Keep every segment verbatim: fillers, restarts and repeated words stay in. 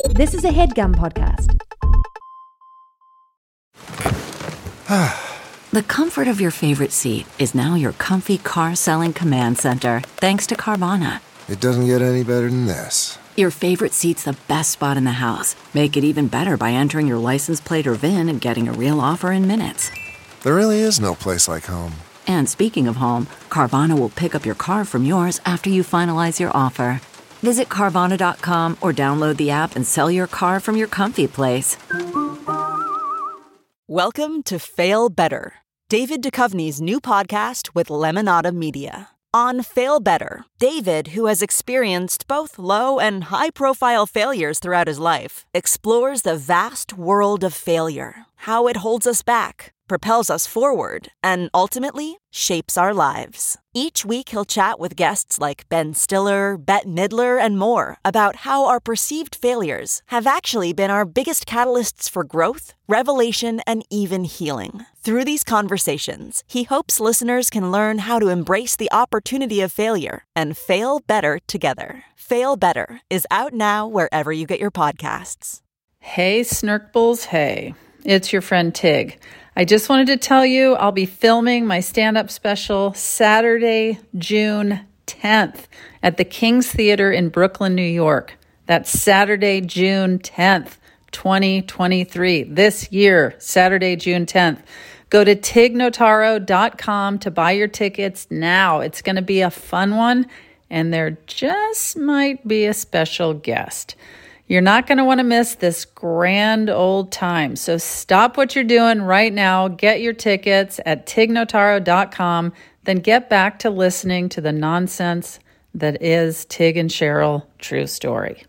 This is a HeadGum podcast. The comfort of your favorite seat is now your comfy car-selling command center, thanks to Carvana. It doesn't get any better than this. Your favorite seat's the best spot in the house. Make it even better by entering your license plate or V I N and getting a real offer in minutes. There really is no place like home. And speaking of home, Carvana will pick up your car from yours after you finalize your offer. Visit Carvana dot com or download the app and sell your car from your comfy place. Welcome to Fail Better, David Duchovny's new podcast with Lemonada Media. On Fail Better, David, who has experienced both low and high-profile failures throughout his life, explores the vast world of failure, how it holds us back, propels us forward, and ultimately shapes our lives. Each week he'll chat with guests like Ben Stiller, Bette Midler, and more about how our perceived failures have actually been our biggest catalysts for growth, revelation, and even healing. Through these conversations, he hopes listeners can learn how to embrace the opportunity of failure and fail better together. Fail Better is out now wherever you get your podcasts. Hey, Snurkbles, hey. It's your friend Tig. I just wanted to tell you I'll be filming my stand-up special Saturday, June tenth at the King's Theater in Brooklyn, New York. That's Saturday, June tenth, twenty twenty-three. This year, Saturday, June tenth. Go to tig notaro dot com to buy your tickets now. It's going to be a fun one, and there just might be a special guest. You're not going to want to miss this grand old time. So stop what you're doing right now. Get your tickets at tig notaro dot com. Then get back to listening to the nonsense that is Tig and Cheryl True Story.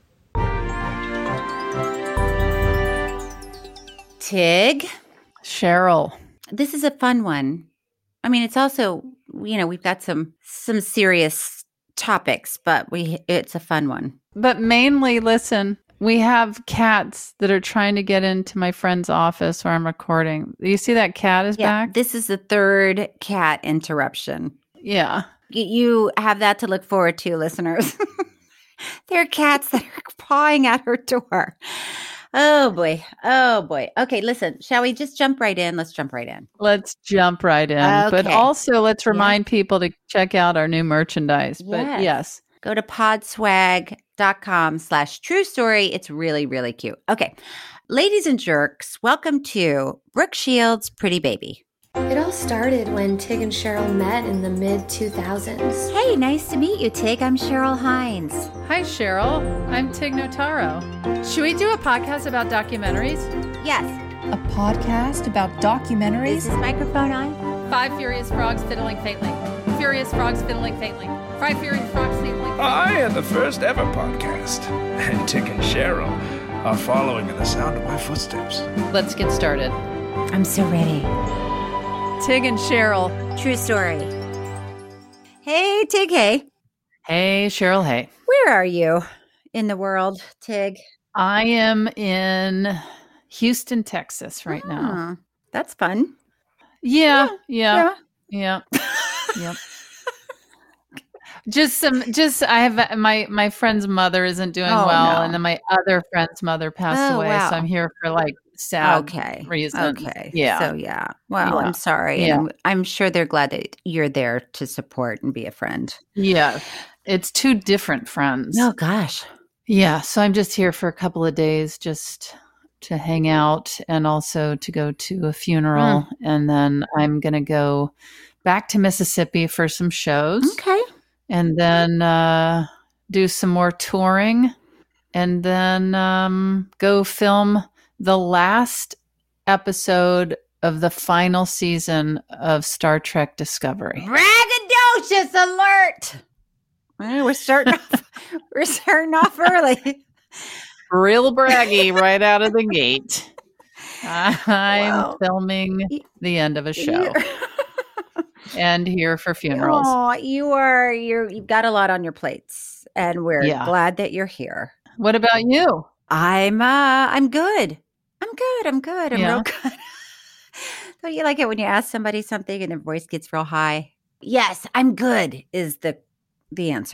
Tig. Cheryl. This is a fun one. I mean, it's also, you know, we've got some some serious topics, but we it's a fun one. But mainly, listen, we have cats that are trying to get into my friend's office where I'm recording. You see that cat is Yeah, back? this is the third cat interruption. Yeah. Y- You have that to look forward to, listeners. There are cats that are pawing at her door. Oh, boy. Oh, boy. Okay, listen, shall we just jump right in? Let's jump right in. Let's jump right in. But Okay. also, let's remind people to check out our new merchandise. But Yes. yes. Go to podswag.com slash true story. It's really, really cute. Okay. Ladies and jerks, welcome to Brooke Shields' Pretty Baby. It all started when Tig and Cheryl met in the mid two thousands. Hey, nice to meet you, Tig. I'm Cheryl Hines. Hi, Cheryl. I'm Tig Notaro. Should we do a podcast about documentaries? Yes. A podcast about Is documentaries? this microphone on? Five furious frogs fiddling faintly. Furious frogs fiddling faintly. Five furious frogs fiddling faintly. I am the first ever podcast, and Tig and Cheryl are following in the sound of my footsteps. Let's get started. I'm so ready. Tig and Cheryl. True story. Hey, Tig. Hey. Hey, Cheryl. Hey. Where are you in the world, Tig? I am in Houston, Texas right now. Oh, that's fun. Yeah. Yeah. Yeah. Yep. Just some, just, I have, my, my friend's mother isn't doing Oh, well. no. And then my other friend's mother passed Oh, away. wow. So I'm here for like sad Okay. reason. Okay. Yeah. So, yeah. Well, Yeah. I'm sorry. Yeah. And I'm, I'm sure they're glad that you're there to support and be a friend. Yeah. It's two different friends. Oh, gosh. Yeah. So I'm just here for a couple of days just to hang out and also to go to a funeral. And then I'm going to go back to Mississippi for some shows. Okay. And then uh, do some more touring. And then um, go film the last episode of the final season of Star Trek Discovery. Braggadocious alert. Well, we're starting off, we're starting off early. Real braggy right out of the gate. I'm Wow. filming the end of a show and here for funerals. Oh, you are you're you've got a lot on your plates, and we're Yeah. glad that you're here. What about you? I'm uh I'm good. I'm good. I'm good. I'm Yeah. real good. Don't you like it when you ask somebody something and their voice gets real high? Yes, I'm good is the the answer.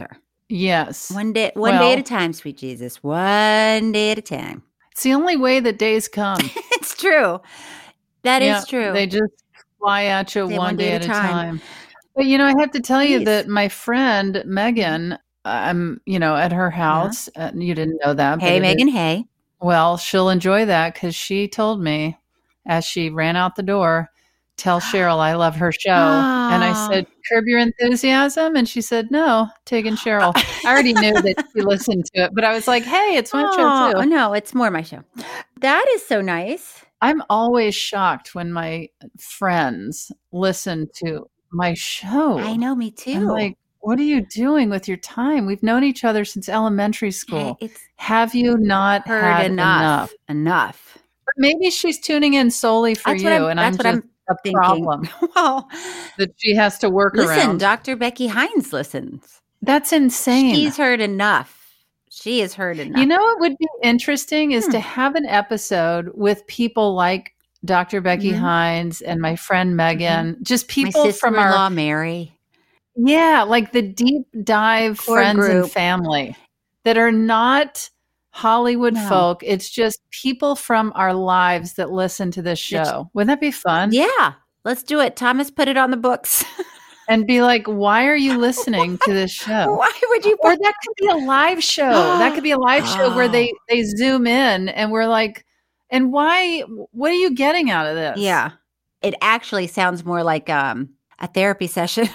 Yes. One day, one Well, day at a time, sweet Jesus. One day at a time. It's the only way that days come. It's true. That Yeah, is true. They just fly at you Say one, day, at a time. time. But, you know, I have to tell Please. you that my friend Megan, I'm, you know, at her house. Uh, you didn't know that. Hey, but it Megan. is- Hey. Well, she'll enjoy that because she told me as she ran out the door, tell Cheryl I love her show. And I Aw. said, Curb Your Enthusiasm? And she said, no, Tig and Cheryl. I already knew that she listened to it, but I was like, hey, it's my show Aw, too. no, it's more my show. That is so nice. I'm always shocked when my friends listen to my show. I know, me too. I'm like, what are you doing with your time? We've known each other since elementary school. It's Have you not heard had enough. enough? Enough. But maybe she's tuning in solely for That's you, what I'm, and that's I'm what just I'm a thinking. problem Well, that she has to work listen, around. Doctor Becky Hines listens. That's insane. She's heard enough. She has heard enough. You know what would be interesting is Hmm. to have an episode with people like Doctor Becky Mhm. Hines and my friend Megan, just my people from our sister-in-law, Mary. yeah, like the deep dive Core friends group. and family that are not Hollywood No. folk. It's just people from our lives that listen to this That's- show. Wouldn't that be fun? Yeah, let's do it. Thomas, put it on the books. And be like, why are you listening to this show? Why would you Or put that could be a live show. That could be a live show where they they zoom in and we're like, and why? What are you getting out of this? Yeah. It actually sounds more like um, a therapy session.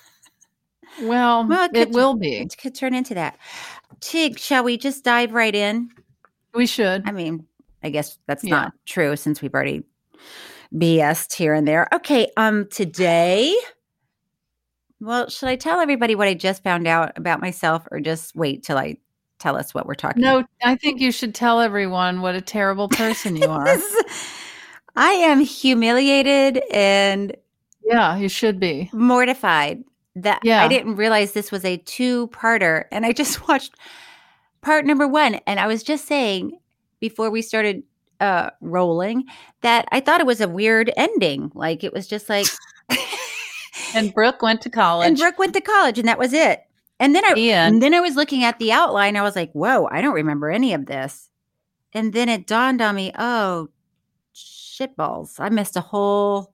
Well, Well, it, it could- will be. It could turn into that. Tig, shall we just dive right in? We should. I mean, I guess that's Yeah. not true since we've already B S'd here and there. Okay, um, today, well, should I tell everybody what I just found out about myself or just wait till I tell us what we're talking about? No, I think you should tell everyone what a terrible person you are. I am humiliated and Yeah, you should be. mortified that Yeah. I didn't realize this was a two-parter, and I just watched part number one, and I was just saying before we started uh rolling that I thought it was a weird ending. Like it was just like And Brooke went to college. and Brooke went to college and that was it. And then I The end. and then I was looking at the outline. I was like, whoa, I don't remember any of this. And then it dawned on me, oh shitballs. I missed a whole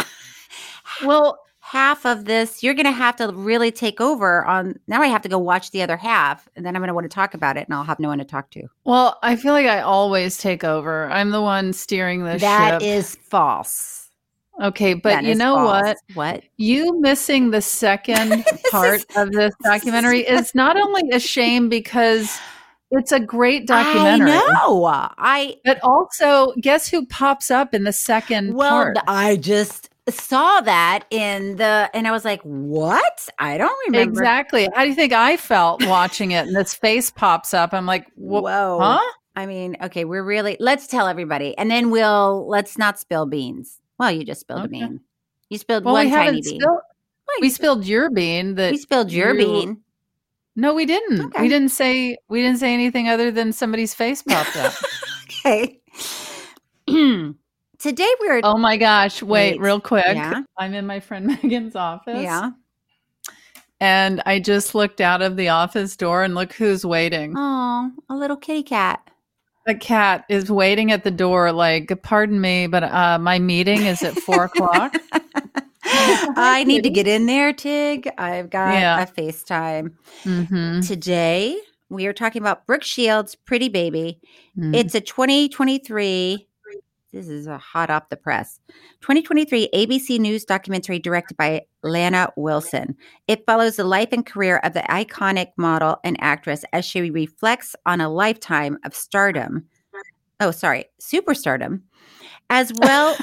well, half of this. You're gonna have to really take over on now. I have to go watch the other half, and then I'm gonna want to talk about it and I'll have no one to talk to. well, I feel like I always take over. I'm the one steering the That ship. is false. Okay, but That you is know false. what? What? You missing the second part of this documentary is not only a shame because it's a great documentary. I know. I But also, guess who pops up in the second well, part? th- I just saw that in the, and I was like, "What? I don't remember." Exactly. How do you think I felt watching it? And this face pops up. I'm like, Whoa. Whoa. Huh? I mean, okay, we're really. Let's tell everybody, and then we'll let's not spill beans. Well, you just spilled a Okay. bean. You spilled Well, one we tiny haven't bean. spilled. Well, We you- spilled your bean. That we spilled your you- bean. No, we didn't. Okay. We didn't say. We didn't say anything other than somebody's face popped up. Okay. Today we're Oh my gosh! Wait, Wait. real quick. Yeah. I'm in my friend Megan's office. yeah. And I just looked out of the office door and look who's waiting. Oh, a little kitty cat. The cat is waiting at the door, like, pardon me, but uh, my meeting is at four o'clock. I need to get in there, Tig. I've got Yeah. a FaceTime. Mm-hmm. Today, we are talking about Brooke Shields' Pretty Baby. Mm. It's a twenty twenty-three, this is a hot off the press, twenty twenty-three A B C News documentary directed by Lana Wilson. It follows the life and career of the iconic model and actress as she reflects on a lifetime of stardom. Oh, sorry, superstardom, as well.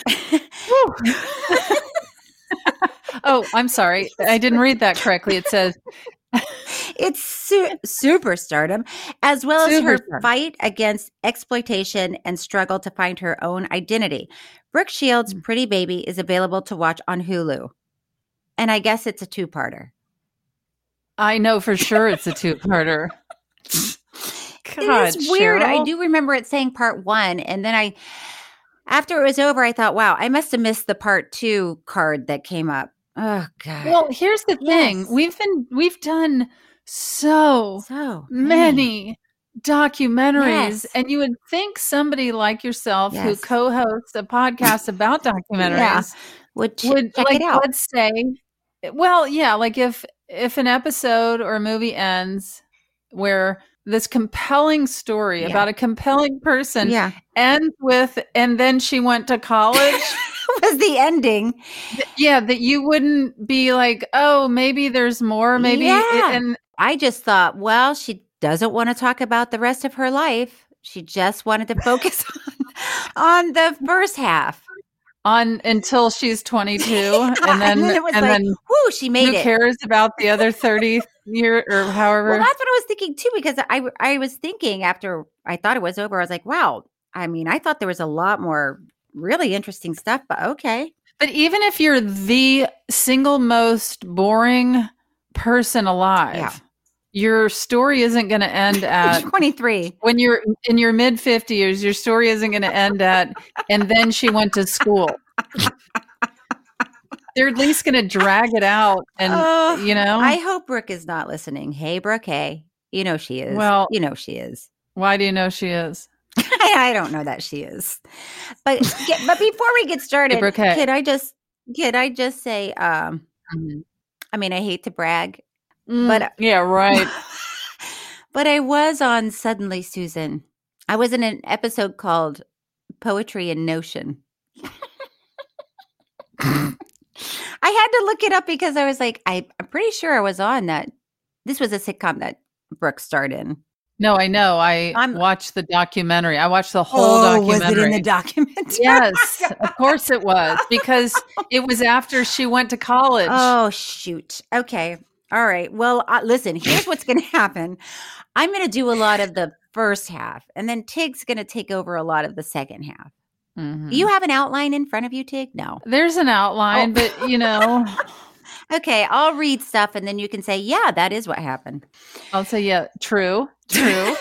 Oh, I'm sorry. I didn't read that correctly. It says, It's su- superstardom, as well as her Superstardom. fight against exploitation and struggle to find her own identity. Brooke Shields' Pretty Baby is available to watch on Hulu. And I guess it's a two-parter. I know for sure it's a two-parter. God, it is weird. I Cheryl. do remember it saying part one. And then I, after it was over, I thought, wow, I must have missed the part two card that came up. Oh, God. Well, here's the thing. Yes. We've been we've done so, So many documentaries. Yes. And you would think somebody like yourself who Yes. co-hosts a podcast about documentaries Yeah. Would, ch- would check like, it out. let's say, well, yeah, like if if an episode or a movie ends where this compelling story Yeah. about a compelling person Yeah. ends with, and then she went to college. Was the ending. Yeah, that you wouldn't be like, oh, maybe there's more, maybe. Yeah. And I just thought, well, she doesn't want to talk about the rest of her life. She just wanted to focus on, on the first half. on until she's twenty-two, Yeah, and then and then it was and like, then whoo, she made who it. cares about the other thirty year or however? Well, that's what I was thinking too, because I I was thinking after I thought it was over, I was like, wow. I mean, I thought there was a lot more really interesting stuff, but okay. But even if you're the single most boring person alive, Yeah. your story isn't going to end at twenty-three. when you're in your mid fifties. Your story isn't going to end at, and then she went to school. They're at least going to drag it out, and Oh, you know. I hope Brooke is not listening. Hey, Brooke. Hey, you know she is. Well- you know she is. Why do you know she is? I don't know that she is, but get, but before we get started, Brooke, hey. could I just could I just say? Um, Mhm. I mean, I hate to brag, Mm, but yeah, right. but I was on Suddenly Susan. I was in an episode called Poetry in Notion. I had to look it up because I was like, I, I'm pretty sure I was on that. This was a sitcom that Brooke starred in. No, I know. I I'm- watched the documentary. I watched the whole documentary. Oh, was it in the documentary? Yes, of course it was, because it was after she went to college. Oh, shoot. Okay. All right. Well, uh, listen, here's what's going to happen. I'm going to do a lot of the first half, and then Tig's going to take over a lot of the second half. Mhm. You have an outline in front of you, Tig? No. There's an outline, Oh. but you know, Okay. I'll read stuff, and then you can say, yeah, that is what happened. I'll say, yeah, true, true.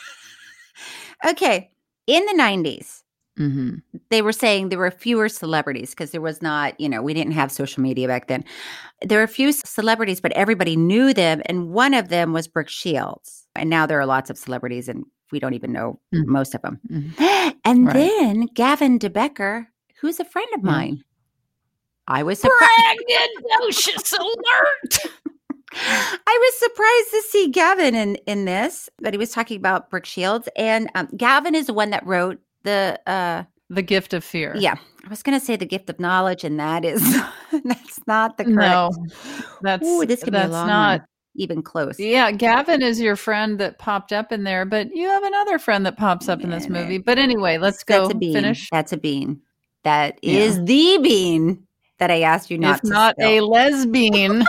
Okay. In the nineties, hmm they were saying there were fewer celebrities because there was not, you know, we didn't have social media back then. There were a few celebrities, but everybody knew them. And one of them was Brooke Shields. And now there are lots of celebrities, and we don't even know Mhm. most of them. Mhm. And Right. then Gavin DeBecker, who's a friend of Mhm. mine. I was surprised. Braggadocious alert! I was surprised to see Gavin in, in this, but he was talking about Brooke Shields. And um, Gavin is the one that wrote the, uh, The Gift of Fear. yeah, I was going to say The Gift of Knowledge, and that is, that's not the correct. No, that's Ooh, this could be a that's long not. one, even close. Yeah, Gavin is your friend that popped up in there, but you have another friend that pops up in this Yeah, movie. But anyway, let's go That's a bean. finish. That's a bean. That Yeah. is the bean that I asked you not If to not spill. a lesbian.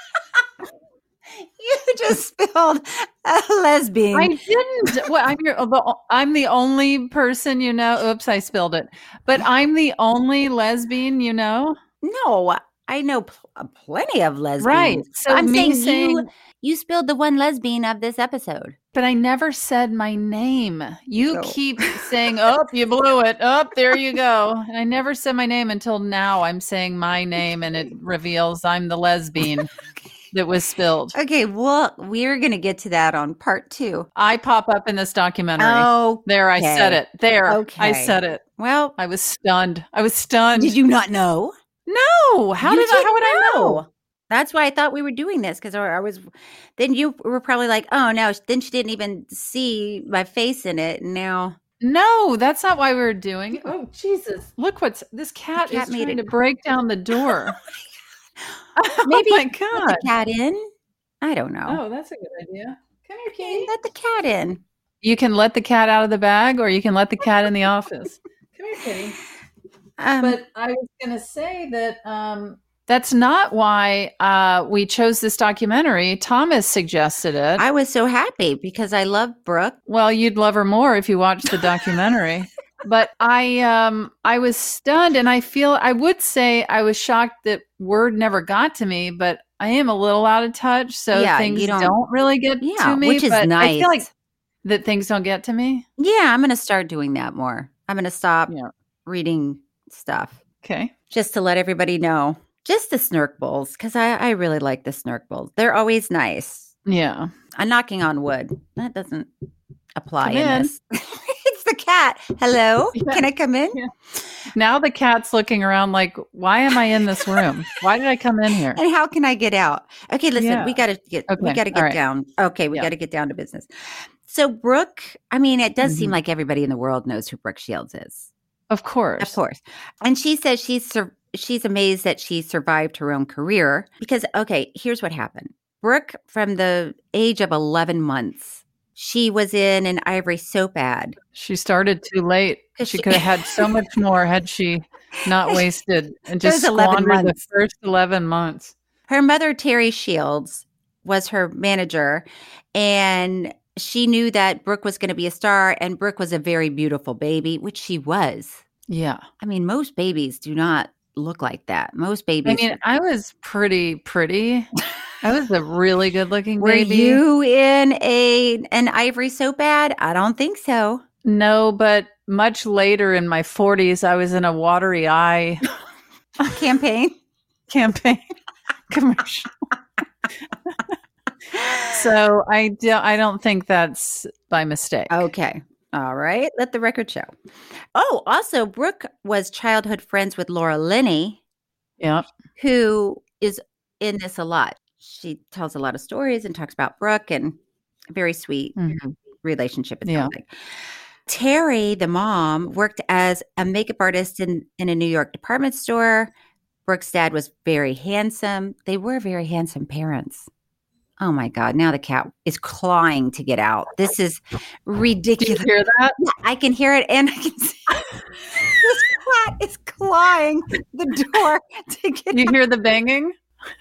You just spilled a lesbian. I didn't. Well, I'm your, the, I'm the only person you know. Oops, I spilled it. But I'm the only lesbian you know. No, I know pl- uh, plenty of lesbians. Right. So I'm me saying, saying, you you spilled the one lesbian of this episode. but I never said my name. You No. keep saying, "Oh, you blew it. Oh, there you go." And I never said my name until now. I'm saying my name, and it reveals I'm the lesbian that was spilled. Okay, well, we're gonna get to that on part two. I pop up in this documentary. Oh, There, I said it. There, I Okay. said it. well, I was stunned. I was stunned. did you not know? No. How You did I? How didn't would I know? That's why I thought we were doing this, because I was. Then you were probably like, "Oh no!" Then she didn't even see my face in it. And now, No, that's not why we were doing it. Oh, Jesus. Look what's this cat, cat is made trying it. to break down the door. maybe oh my let God. the cat in. I don't know. Oh, that's a good idea. Come here, Hey, kitty. let the cat in. You can let the cat out of the bag, or you can let the cat in the office. Come here, kitty. Um, But I was going to say that um, that's not why uh, we chose this documentary. Thomas suggested it. I was so happy because I love Brooke. Well, you'd love her more if you watched the documentary. But I um I was stunned, and I feel I would say I was shocked that word never got to me, but I am a little out of touch, so Yeah, things you don't, don't- really get Yeah, to me. which is but I feel like nice. that things don't get to me. Yeah, I'm going to start doing that more. I'm going to stop Yeah. reading stuff Okay. just to let everybody know. Just the Snurk Bowls, because I, I really like the Snurk Bowls. They're always nice. Yeah. I'm knocking on wood. That doesn't apply Come in, in. this. It's the cat. Hello? Yeah. Can I come in? Yeah. Now the cat's looking around like, why am I in this room? Why did I come in here? And how can I get out? Okay, listen, Yeah. we got to get we Okay, got to all get right. down. Okay, we Yeah. got to get down to business. So Brooke, I mean, it does seem Mhm. like everybody in the world knows who Brooke Shields is. Of course. Of course. And she says she's sur- she's amazed that she survived her own career because okay, here's what happened. Brooke, from the age of eleven months, she was in an Ivory soap ad. She started too late. 'Cause She, she- could have had so much more had she not wasted and just Those eleven squandered the months. first eleven months. Her mother, Terry Shields, was her manager, and she knew that Brooke was going to be a star, and Brooke was a very beautiful baby, which she was. Yeah. I mean, most babies do not look like that. Most I babies. mean, I was pretty pretty. I was a really good looking Were baby. you in a an Ivory soap ad? I don't think so. No, but much later in my forties, I was in a watery eye Campaign. campaign commercial. So I, do, I don't think that's by mistake. Okay. All right. Let the record show. Oh, also, Brooke was childhood friends with Laura Linney, Yeah. who is in this a lot. She tells a lot of stories and talks about Brooke and a very sweet Mhm. relationship. It Yeah. sounds like. Terry, the mom, worked as a makeup artist in, in a New York department store. Brooke's dad was very handsome. They were very handsome parents. Oh my God. Now the cat is clawing to get out. This is Do you ridiculous. hear that? Yeah, I can hear it and I can see this cat is clawing the door to get You hear the banging?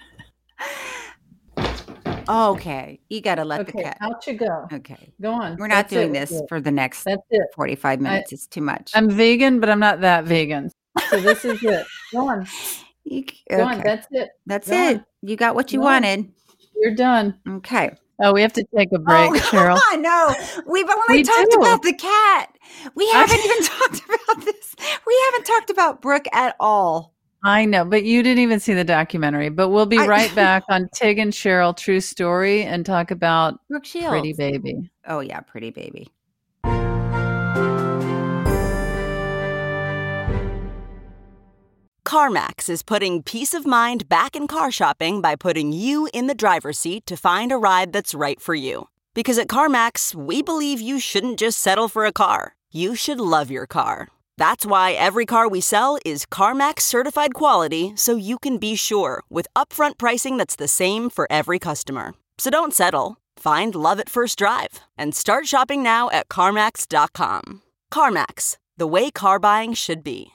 out. Okay. You got to let the Okay, cat. out you go. Okay. Go on. We're not That's doing it. this for the next That's it. forty-five minutes. It's too much. I'm vegan, but I'm not that vegan. So this is it. Go on. You, Go on. okay. That's it. That's go it. on. You got what you Go on. wanted. You're done. Okay. Oh, we have to take a break, oh, Cheryl. come on, no. We've only We talked do. about the cat. We haven't even talked about this. We haven't talked about Brooke at all. I know, but you didn't even see the documentary. But we'll be I- right back on Tig and Cheryl True Story and talk about Brooke Shields. Pretty Baby. Oh, yeah. Pretty baby. CarMax is putting peace of mind back in car shopping by putting you in the driver's seat to find a ride that's right for you. Because at CarMax, we believe you shouldn't just settle for a car. You should love your car. That's why every car we sell is CarMax certified quality, so you can be sure with upfront pricing that's the same for every customer. So don't settle. Find love at first drive and start shopping now at CarMax dot com. CarMax, the way car buying should be.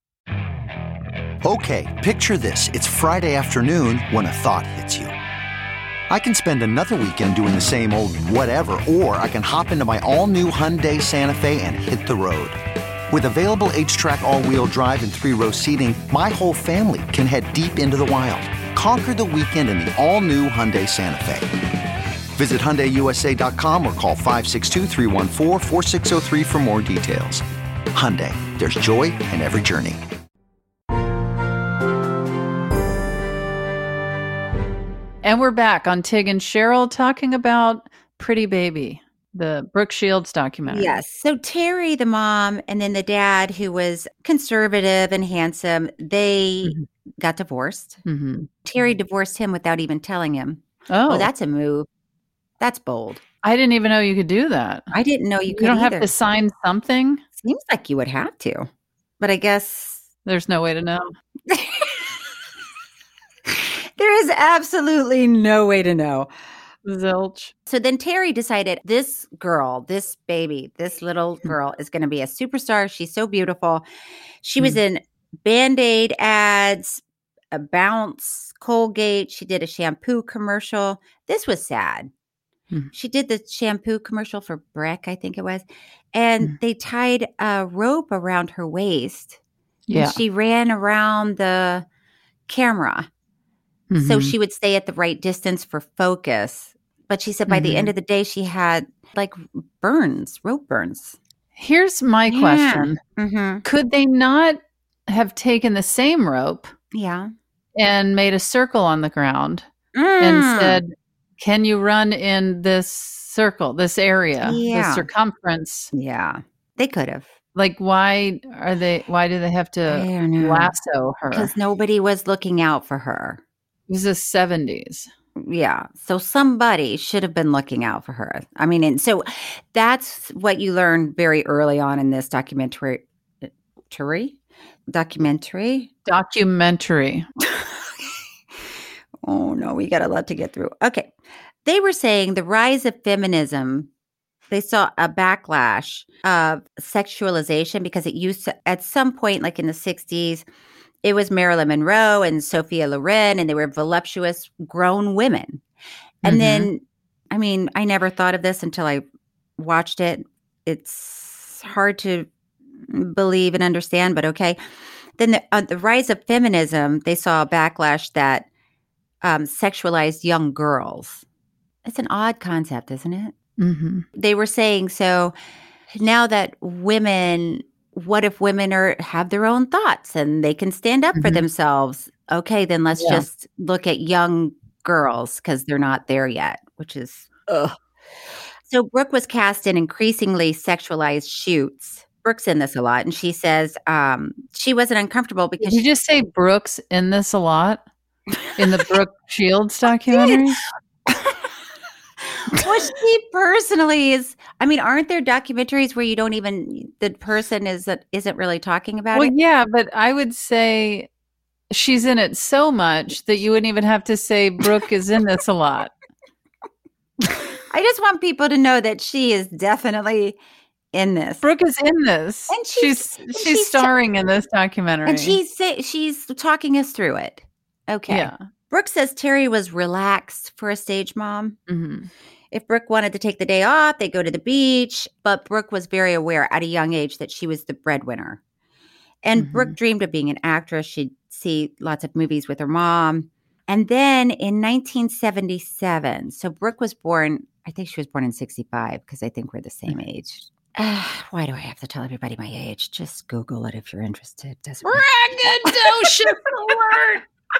Okay, picture this. It's Friday afternoon when a thought hits you. I can spend another weekend doing the same old whatever, or I can hop into my all-new Hyundai Santa Fe and hit the road. With available H-Track all-wheel drive and three-row seating, my whole family can head deep into the wild. Conquer the weekend in the all-new Hyundai Santa Fe. Visit Hyundai U S A dot com or call five six two, three one four, four six zero three for more details. Hyundai, there's joy in every journey. And we're back on Tig and Cheryl talking about Pretty Baby, the Brooke Shields documentary. Yes. So Terry, the mom, and then the dad, who was conservative and handsome, they Mhm. got divorced. Mm-hmm. Terry divorced him without even telling him. Oh, Oh, that's a move. That's bold. I didn't even know you could do that. I didn't know you, You could don't either. have to sign something. Seems like you would have to, but I guess There's no way to know. there is absolutely no way to know. Zilch. So then Terry decided this girl, this baby, this little girl is going to be a superstar. She's so beautiful. She was in Band-Aid ads, a Bounce, Colgate. She did a shampoo commercial. This was sad. Hmm. She did the shampoo commercial for Breck, I think it was. And Hmm. they tied a rope around her waist. Yeah. And she ran around the camera. So Mhm. she would stay at the right distance for focus. But she said by the end Mhm. of the day, she had like burns, rope burns. Here's my Yeah. question. Mm-hmm. Could they not have taken the same rope Yeah. and made a circle on the ground Mm. and said, can you run in this circle, this area, Yeah. this circumference? Yeah. They could have. Like, why are they, why do they have I to don't know. lasso her? Because nobody was looking out for her. It was the seventies. Yeah. So somebody should have been looking out for her. I mean, and so that's what you learn very early on in this documentary. Documentary? Documentary? Documentary. Oh, no, we got a lot to get through. Okay. They were saying the rise of feminism, they saw a backlash of sexualization because it used to, at some point, like in the sixties, it was Marilyn Monroe and Sophia Loren, and they were voluptuous grown women. And Mm-hmm. then, I mean, I never thought of this until I watched it. It's hard to believe and understand, but okay. Then the, uh, the rise of feminism, they saw a backlash that um, sexualized young girls. It's an odd concept, isn't it? Mm-hmm. They were saying, so now that women, what if women are have their own thoughts and they can stand up for Mhm. themselves? Okay, then let's Yeah. just look at young girls because they're not there yet, which is ugh. So Brooke was cast in increasingly sexualized shoots. Brooke's in this a lot, and she says um, she wasn't uncomfortable because Did you just say Brooks in this a lot? In the Brooke Shields documentary? well, she personally is. I mean, aren't there documentaries where you don't even the person is that isn't really talking about Well, it? yeah, but I would say she's in it so much that you wouldn't even have to say Brooke is in this a lot. I just want people to know that she is definitely in this. Brooke is in this. And she's- she's and she's, she's- starring in this documentary. And she's say, she's talking us through it. Okay. Yeah. Brooke says Terry was relaxed for a stage mom. Mm-hmm. If Brooke wanted to take the day off, they go to the beach. But Brooke was very aware at a young age that she was the breadwinner. And Mhm. Brooke dreamed of being an actress. She'd see lots of movies with her mom. And then in nineteen seventy-seven, so Brooke was born, I think she was born in sixty-five because I think we're the same age. Uh, why do I have to tell everybody my age? Just Google it if you're interested. Doesn't Braggadocious alert!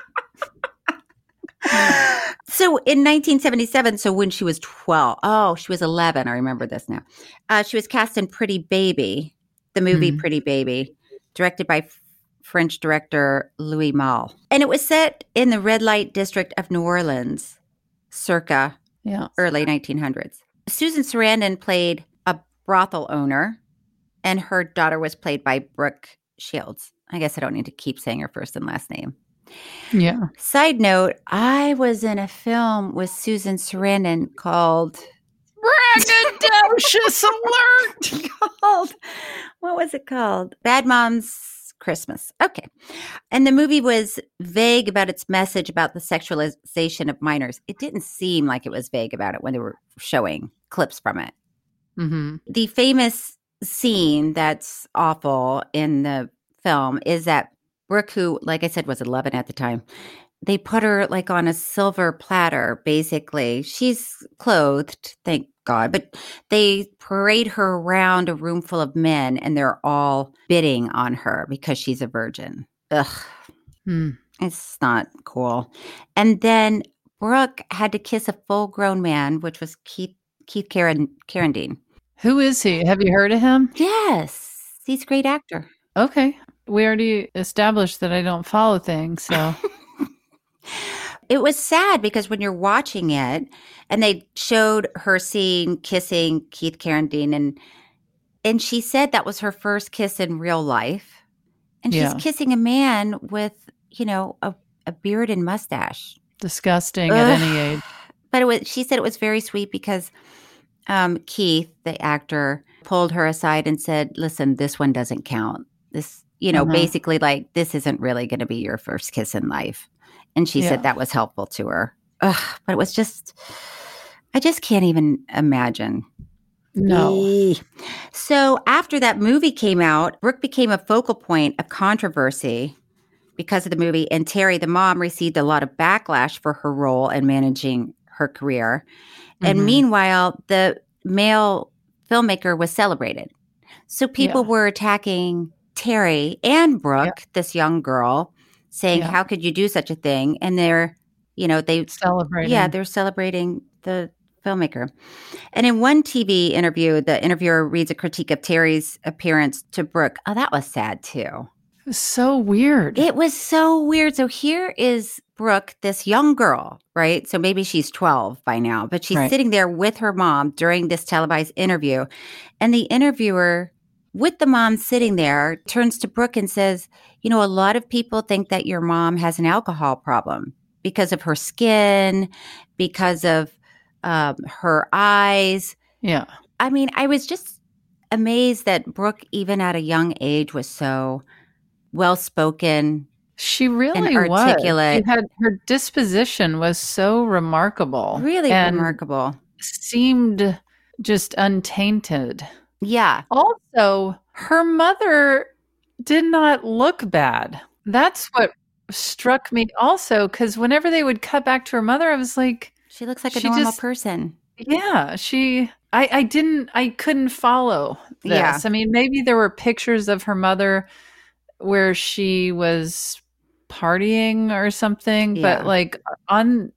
So in nineteen seventy-seven, so when she was twelve, oh, she was eleven. I remember this now. Uh, she was cast in Pretty Baby, the movie Mhm. Pretty Baby, directed by F- French director Louis Malle. And it was set in the red light district of New Orleans, circa Yeah. early nineteen hundreds. Susan Sarandon played a brothel owner, and her daughter was played by Brooke Shields. I guess I don't need to keep saying her first and last name. Yeah. Side note, I was in a film with Susan Sarandon called Braggadocious alert! called what was it called? Bad Moms Christmas. Okay. And the movie was vague about its message about the sexualization of minors. It didn't seem like it was vague about it when they were showing clips from it. Mm-hmm. The famous scene that's awful in the film is that Brooke, who, like I said, was eleven at the time, they put her like on a silver platter, basically. She's clothed, thank God, but they parade her around a room full of men and they're all bidding on her because she's a virgin. Ugh. Hmm. It's not cool. And then Brooke had to kiss a full grown man, which was Keith Keith Carran- Carradine. Who is he? Have you heard of him? Yes, he's a great actor. Okay. We already established that I don't follow things, so. It was sad because when you're watching it, and they showed her scene kissing Keith Carradine, and and she said that was her first kiss in real life, and she's Yeah. kissing a man with, you know, a, a beard and mustache. Disgusting at Ugh. any age. But it was. She said it was very sweet because um, Keith, the actor, pulled her aside and said, "Listen, this one doesn't count. This, you know, Uh-huh. basically like this isn't really going to be your first kiss in life." And she Yeah. said that was helpful to her. Ugh, but it was just, I just can't even imagine. No. Eee. So after that movie came out, Brooke became a focal point of controversy because of the movie. And Terry, the mom, received a lot of backlash for her role in managing her career. And Mhm. meanwhile, the male filmmaker was celebrated. So people Yeah. were attacking Terry and Brooke, this young girl, saying, Yeah. how could you do such a thing? And they're You know, they Celebrating. Yeah, they're celebrating the filmmaker. And in one T V interview, the interviewer reads a critique of Terry's appearance to Brooke. Oh, that was sad too. It was so weird. It was so weird. So here is Brooke, this young girl, right? So maybe she's twelve by now, but she's Right. sitting there with her mom during this televised interview. And the interviewer, with the mom sitting there, turns to Brooke and says, you know, a lot of people think that your mom has an alcohol problem because of her skin, because of um, her eyes. Yeah. I mean, I was just amazed that Brooke, even at a young age, was so well-spoken. She really and was. articulate. She had, her disposition was so remarkable. Really and remarkable. seemed just untainted. Yeah. Also, her mother did not look bad. That's what struck me also, because whenever they would cut back to her mother, I was like, She looks like a She normal just- person. yeah, she, I, I didn't, I couldn't follow this. Yeah. I mean, maybe there were pictures of her mother where she was partying or something, Yeah. but like on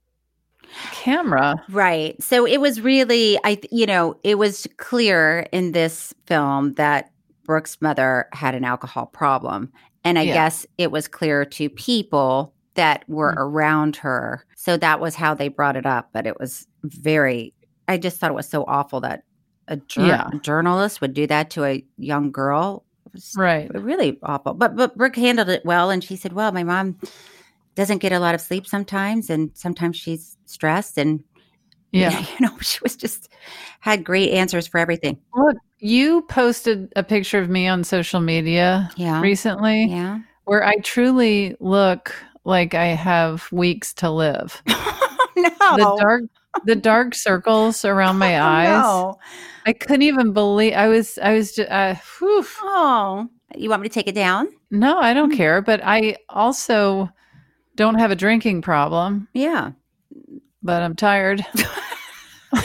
camera. Right. So it was really, I, th- you know, it was clear in this film that Brooke's mother had an alcohol problem. And I Yeah. guess it was clear to people that were Mm. around her. So that was how they brought it up. But it was very, I just thought it was so awful that a jour- Yeah. journalist would do that to a young girl. It was Right. really awful. But but Brooke handled it well. And she said, well, my mom doesn't get a lot of sleep sometimes. And sometimes she's stressed. And, Yeah. you know, she was just had great answers for everything. Look, you posted a picture of me on social media Yeah. recently Yeah. where I truly look like I have weeks to live. no. The dark the dark circles around my eyes. No. I couldn't even believe I was I was just uh, whew. Oh, you want me to take it down? No, I Hmm. don't care, but I also don't have a drinking problem, Yeah. but I'm tired. I'm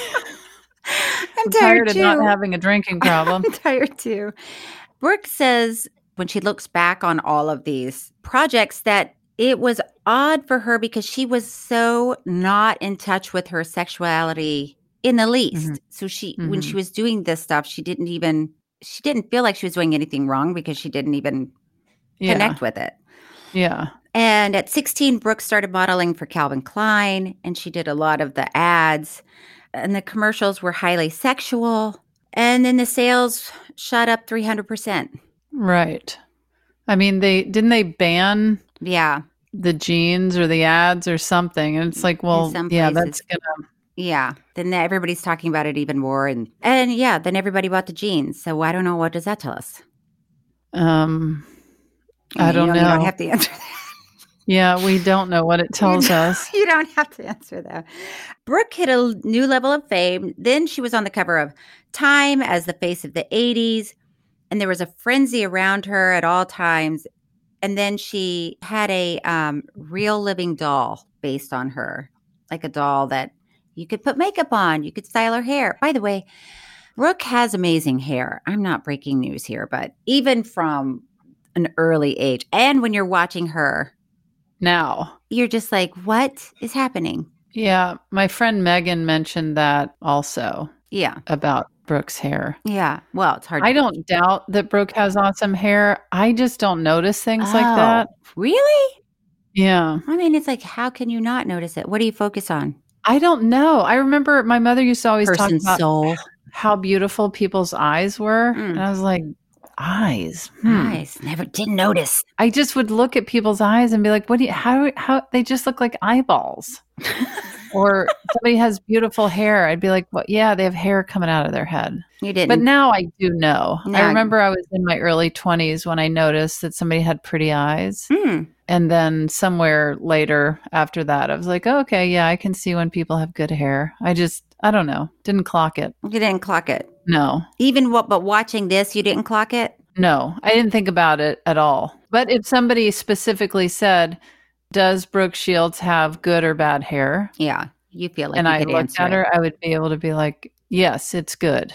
I'm tired, tired of too. not having a drinking problem. I'm tired too. Brooke says when she looks back on all of these projects that it was odd for her because she was so not in touch with her sexuality in the least. Mhm. So she when Mhm. she was doing this stuff, she didn't even she didn't feel like she was doing anything wrong because she didn't even Yeah. connect with it. Yeah. And at sixteen, Brooke started modeling for Calvin Klein, and she did a lot of the ads. And the commercials were highly sexual. And then the sales shot up three hundred percent. Right. I mean, they didn't they ban Yeah. the jeans or the ads or something? And it's like, well, some yeah, places. that's gonna Yeah. Then everybody's talking about it even more. And, and yeah, then everybody bought the jeans. So I don't know. What does that tell us? um I mean, don't you know. You don't have to answer that. Yeah, we don't know what it tells us. You don't have to answer that. Brooke hit a new level of fame. Then she was on the cover of Time as the face of the eighties. And there was a frenzy around her at all times. And then she had a um, real living doll based on her, like a doll that you could put makeup on. You could style her hair. By the way, Brooke has amazing hair. I'm not breaking news here, but even from an early age, and when you're watching her, Now. you're just like, what is happening? Yeah, my friend Megan mentioned that also Yeah. about Brooke's hair. Yeah. Well, it's hard. I don't doubt that Brooke has awesome hair. I just don't notice things like Oh, that. Really? Yeah. I mean, it's like, how can you not notice it? What do you focus on? I don't know. I remember my mother used to always Person's talk about soul. how beautiful people's eyes were. Mm. And I was like, eyes? Hmm. Eyes. Never did notice. I just would look at people's eyes and be like, what do you, how, how, they just look like eyeballs. Or somebody has beautiful hair. I'd be like, well, yeah, they have hair coming out of their head. You didn't. But now I do know. Now I I- remember I was in my early twenties when I noticed that somebody had pretty eyes. Hmm. And then somewhere later after that, I was like, oh, okay, yeah, I can see when people have good hair. I just, I don't know, didn't clock it. You didn't clock it. No, Even what, but watching this, you didn't clock it? no, I didn't think about it at all. But if somebody specifically said, does Brooke Shields have good or bad hair? Yeah. You feel like and you I could looked answer at it. her, I would be able to be like, yes, it's good.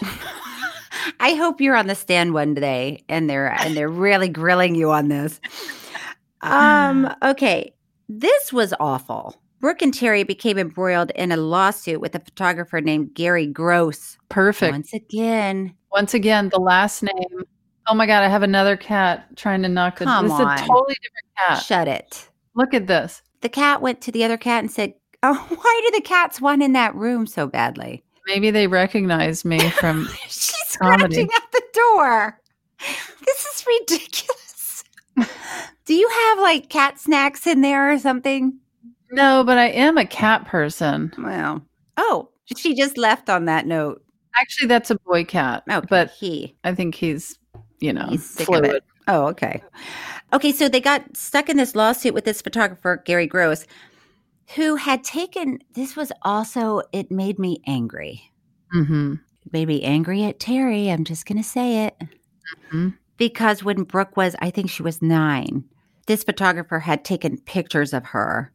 I hope you're on the stand one day and they're and they're really grilling you on this. Um, okay. This was awful. Brooke and Terry became embroiled in a lawsuit with a photographer named Gary Gross. Perfect. Once again. Once again, the last name. Oh my God, I have another cat trying to knock the Come This on. is a totally different cat. Shut it. Look at this. The cat went to the other cat and said, oh, why do the cats want in that room so badly? Maybe they recognize me from She's comedy. scratching at the door. This is ridiculous. Do you have like cat snacks in there or something? No, but I am a cat person. Well, oh, she just left on that note. Actually, that's a boy cat. Okay, but he. I think he's, you know, He's sick fluid. of it. Oh, okay. Okay, so they got stuck in this lawsuit with this photographer, Gary Gross, who had taken, this was also, it made me angry. Mm-hmm. It made me angry at Terry. I'm just going to say it. Mm-hmm. Because when Brooke was, I think she was nine, this photographer had taken pictures of her,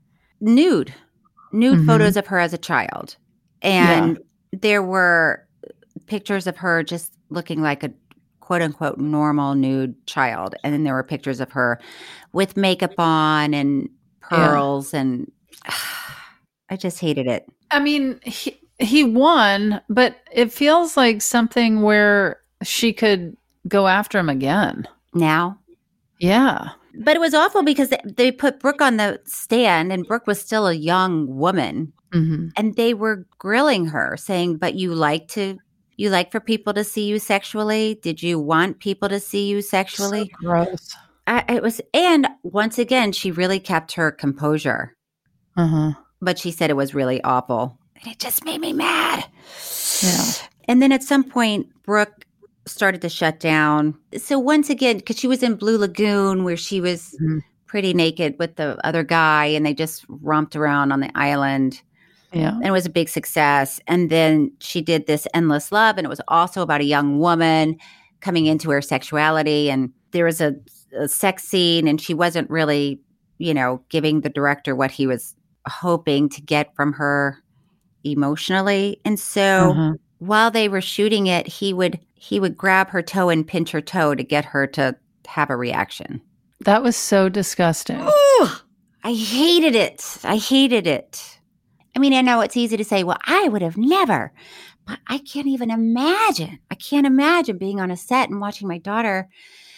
nude, nude Mm-hmm. photos of her as a child. And yeah. there were pictures of her just looking like a quote unquote normal nude child. And then there were pictures of her with makeup on and pearls. Yeah. And uh, I just hated it. I mean, he, he won, but it feels like something where she could go after him again. Now? Yeah. But it was awful because they, they put Brooke on the stand and Brooke was still a young woman. Mm-hmm. And they were grilling her saying, but you like to, you like for people to see you sexually? Did you want people to see you sexually? So gross. I, it was, and once again, she really kept her composure. Uh-huh. But she said it was really awful. And it just made me mad. Yeah. And then at some point, Brooke started to shut down. So once again, because she was in Blue Lagoon where she was mm-hmm. pretty naked with the other guy and they just romped around on the island. Yeah. And it was a big success. And then she did this Endless Love and it was also about a young woman coming into her sexuality. And there was a, a sex scene and she wasn't really, you know, giving the director what he was hoping to get from her emotionally. And so uh-huh. while they were shooting it, he would he would grab her toe and pinch her toe to get her to have a reaction. That was so disgusting. Ooh, I hated it. I hated it. I mean, I know it's easy to say, well, I would have never, but I can't even imagine. I can't imagine being on a set and watching my daughter.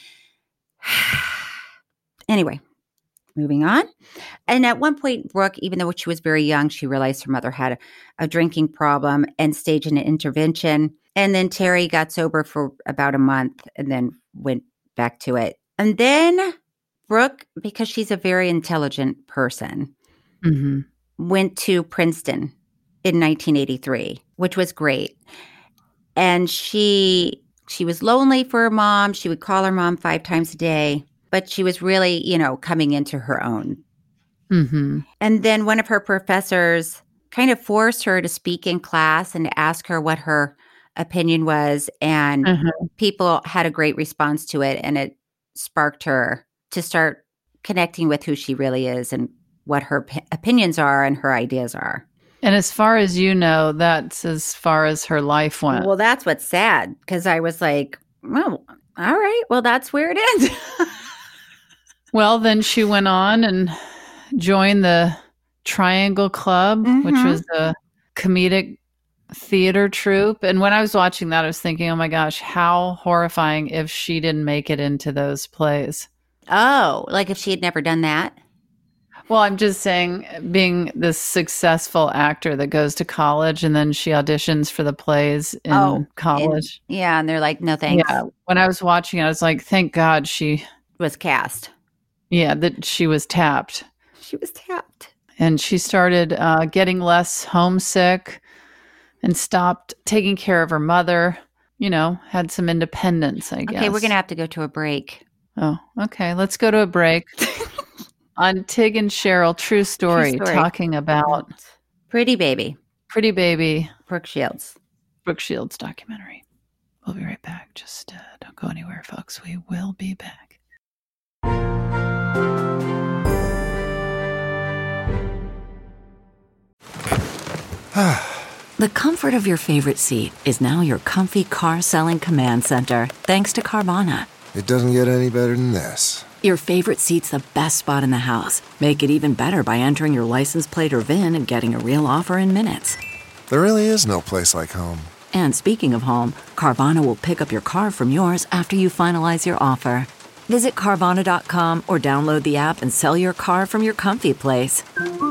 Anyway, moving on. And at one point, Brooke, even though she was very young, she realized her mother had a, a drinking problem and staged an intervention. And then Terry got sober for about a month and then went back to it. And then Brooke, because she's a very intelligent person, mm-hmm. went to Princeton in nineteen eighty-three, which was great. And she she was lonely for her mom. She would call her mom five times a day, but she was really, you know, coming into her own. Mm-hmm. And then one of her professors kind of forced her to speak in class and to ask her what her opinion was. And uh-huh. people had a great response to it. And it sparked her to start connecting with who she really is and what her p- opinions are and her ideas are. And as far as you know, that's as far as her life went. Well, that's what's sad because I was like, well, all right, well, that's where it ends. Well, then she went on and joined the Triangle Club, mm-hmm. which was a comedic theater troupe. And when I was watching that, I was thinking, oh my gosh, how horrifying if she didn't make it into those plays. Oh, like if she had never done that? Well, I'm just saying, being this successful actor that goes to college and then she auditions for the plays in oh, college. And, yeah, and they're like, no thanks. Yeah, when I was watching it, I was like, thank God she was cast. Yeah, that she was tapped. She was tapped. And she started uh, getting less homesick and stopped taking care of her mother, you know, had some independence, I guess. Okay, we're going to have to go to a break. Oh, okay. Let's go to a break. On Tig and Cheryl, True Story, True Story, talking about Pretty Baby. Pretty Baby. Brooke Shields. Brooke Shields documentary. We'll be right back. Just uh, don't go anywhere, folks. We will be back. The comfort of your favorite seat is now your comfy car selling command center, thanks to Carvana. It doesn't get any better than this. Your favorite seat's the best spot in the house. Make it even better by entering your license plate or V I N and getting a real offer in minutes. There really is no place like home. And speaking of home, Carvana will pick up your car from yours after you finalize your offer. Visit Carvana dot com or download the app and sell your car from your comfy place.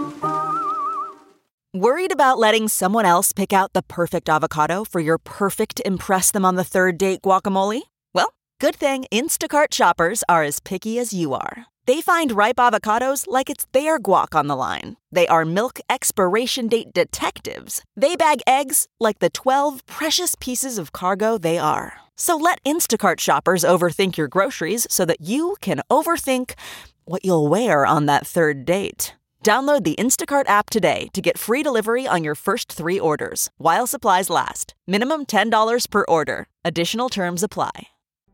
Worried about letting someone else pick out the perfect avocado for your perfect impress them on the third date guacamole? Well, good thing Instacart shoppers are as picky as you are. They find ripe avocados like it's their guac on the line. They are milk expiration date detectives. They bag eggs like the twelve precious pieces of cargo they are. So let Instacart shoppers overthink your groceries so that you can overthink what you'll wear on that third date. Download the Instacart app today to get free delivery on your first three orders, while supplies last. Minimum ten dollars per order. Additional terms apply.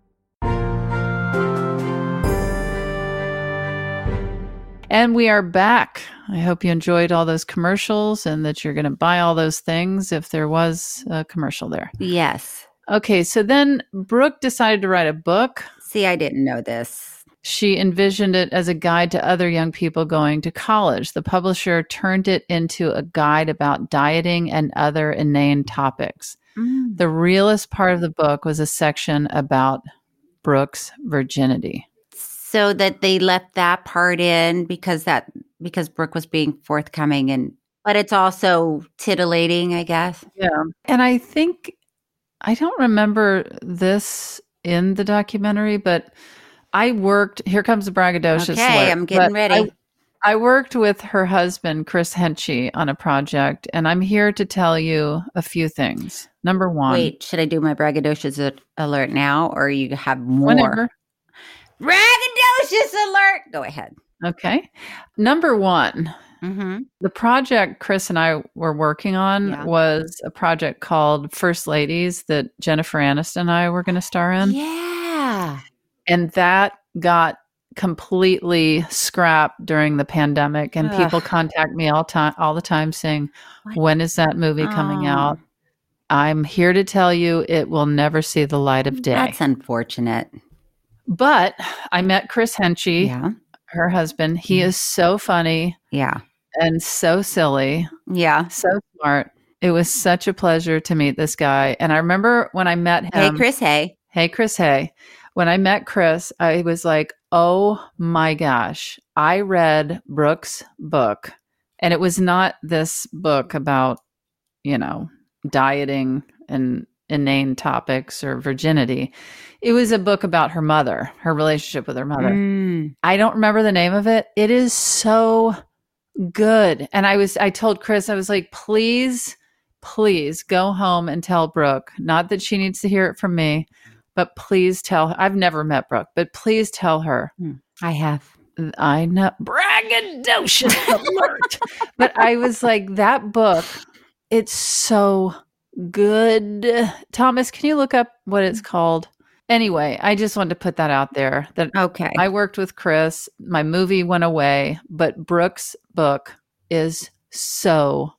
And we are back. I hope you enjoyed all those commercials and that you're going to buy all those things if there was a commercial there. Yes. Okay, so then Brooke decided to write a book. See, I didn't know this. She envisioned it as a guide to other young people going to college. The publisher turned it into a guide about dieting and other inane topics. Mm. The realest part of the book was a section about Brooke's virginity. So that they left that part in because that because Brooke was being forthcoming, and but it's also titillating, I guess. Yeah. And I think I don't remember this in the documentary, but I worked, here comes the braggadocious Okay, alert, I'm getting ready. I, I worked with her husband, Chris Henchy, on a project, and I'm here to tell you a few things. Number one. Wait, should I do my braggadocious alert now, or you have more? Whenever. Braggadocious alert! Go ahead. Okay. Number one. Mm-hmm. The project Chris and I were working on yeah. was a project called First Ladies that Jennifer Aniston and I were going to star in. Yeah. And that got completely scrapped during the pandemic. And Ugh. people contact me all time, all the time saying, what? When is that movie coming oh. out? I'm here to tell you it will never see the light of day. That's unfortunate. But I met Chris Henchy, yeah. her husband. He is so funny. Yeah. And so silly. Yeah. So smart. It was such a pleasure to meet this guy. And I remember when I met him. Hey, Chris, hey. Hey, Chris, hey. When I met Chris, I was like, oh my gosh. I read Brooke's book. And it was not this book about, you know, dieting and inane topics or virginity. It was a book about her mother, her relationship with her mother. Mm. I don't remember the name of it. It is so good. And I was, I told Chris, I was like, please, please go home and tell Brooke, not that she needs to hear it from me, but please tell her. I've never met Brooke, but please tell her. I have. I know. Braggadocious alert. But I was like, that book, it's so good. Thomas, can you look up what it's called? Anyway, I just wanted to put that out there. That okay. I worked with Chris. My movie went away, but Brooke's book is so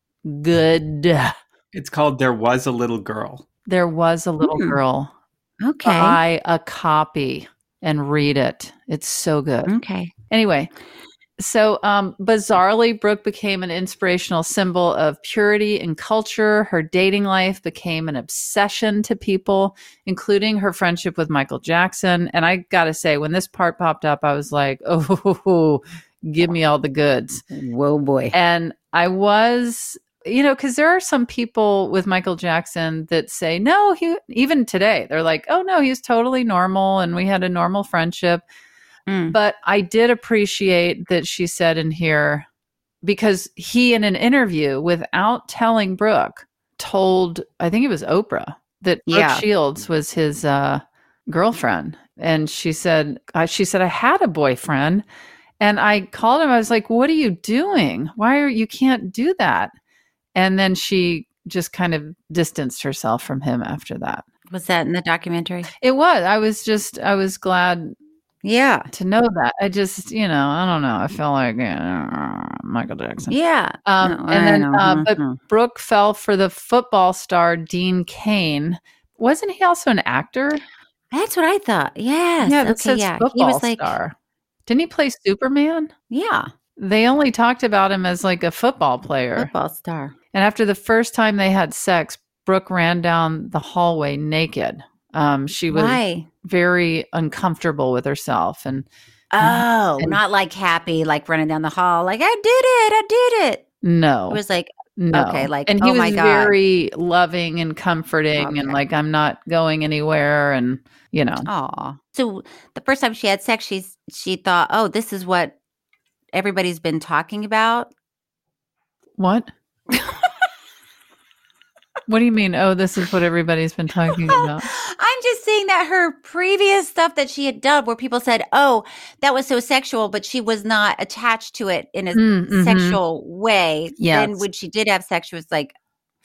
good. It's called There Was a Little Girl. There Was a Little mm. Girl. Okay. Buy a copy and read it. It's so good. Okay. Anyway, so um, bizarrely, Brooke became an inspirational symbol of purity and culture. Her dating life became an obsession to people, including her friendship with Michael Jackson. And I got to say, when this part popped up, I was like, oh, give me all the goods. Whoa, boy. And I was, you know, because there are some people with Michael Jackson that say, no, he, even today, they're like, oh, no, he's totally normal. And we had a normal friendship. Mm. But I did appreciate that she said in here, because he, in an interview, without telling Brooke, told, I think it was Oprah, that Brooke yeah. Shields was his uh, girlfriend. And she said, uh, she said, I had a boyfriend. And I called him. I was like, what are you doing? Why are you can't do that? And then she just kind of distanced herself from him after that. Was that in the documentary? It was. I was just, I was glad. Yeah. To know that. I just, you know, I don't know. I feel like uh, Michael Jackson. Yeah. Um, no, and then, uh, mm-hmm. but Brooke fell for the football star Dean Cain. Wasn't he also an actor? That's what I thought. Yes. Yeah, that okay, says yeah. He football was like, star. Didn't he play Superman? yeah, They only talked about him as like a football player. football star. And after the first time they had sex, Brooke ran down the hallway naked. Um, she was Why? very uncomfortable with herself. And Oh, and not like happy, like running down the hall, like, I did it, I did it. no. It was like, No. okay, like, and he oh was my God. very loving and comforting and Okay. like, I'm not going anywhere. And, you know, Aw. So the first time she had sex, she's she thought, oh, this is what everybody's been talking about. what? What do you mean? Oh, this is what everybody's been talking about. I'm just saying that her previous stuff that she had done where people said, oh, that was so sexual, but she was not attached to it in a Mm, mhm. sexual way. Then Yes. when she did have sex, she was like,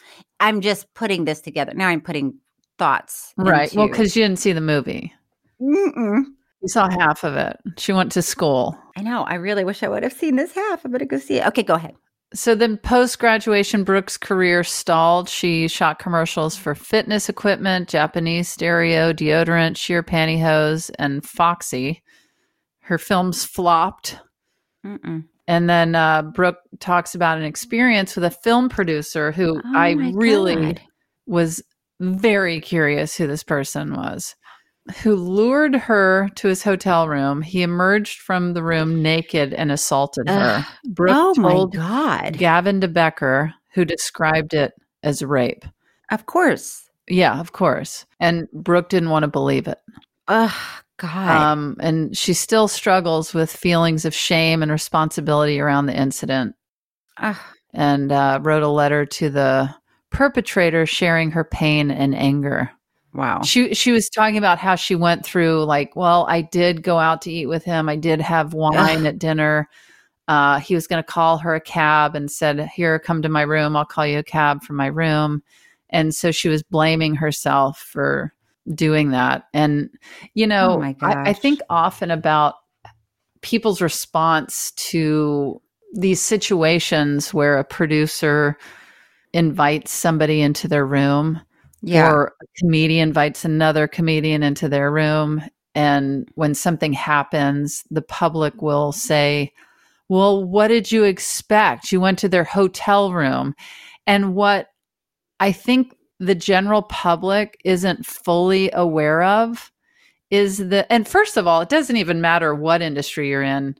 I'm just putting this together. Now I'm putting thoughts. Right. Well, into- because you didn't see the movie. Mm-mm. You saw half of it. She went to school. I know. I really wish I would have seen this half. I'm going to go see it. Okay, go ahead. So then post graduation, Brooke's career stalled. She shot commercials for fitness equipment, Japanese stereo, deodorant, sheer pantyhose, and Foxy. Her films flopped. Mm-mm. And then uh, Brooke talks about an experience with a film producer who Oh I my really God. was very curious who this person was, who lured her to his hotel room. He emerged from the room naked and assaulted her. Ugh. Brooke Oh my told God. Gavin DeBecker, who described it as rape. Of course. Yeah, of course. And Brooke didn't want to believe it. Ugh, God. Um, and she still struggles with feelings of shame and responsibility around the incident. Ugh. And uh, wrote a letter to the perpetrator sharing her pain and anger. Wow. She she was talking about how she went through like, well, I did go out to eat with him. I did have wine at dinner. Uh, he was going to call her a cab and said, here, come to my room. I'll call you a cab from my room. And so she was blaming herself for doing that. And, you know, Oh my I, I gosh. think often about people's response to these situations where a producer invites somebody into their room. Yeah. Or a comedian invites another comedian into their room. And when something happens, the public will say, well, what did you expect? You went to their hotel room. And what I think the general public isn't fully aware of is that, and first of all, it doesn't even matter what industry you're in.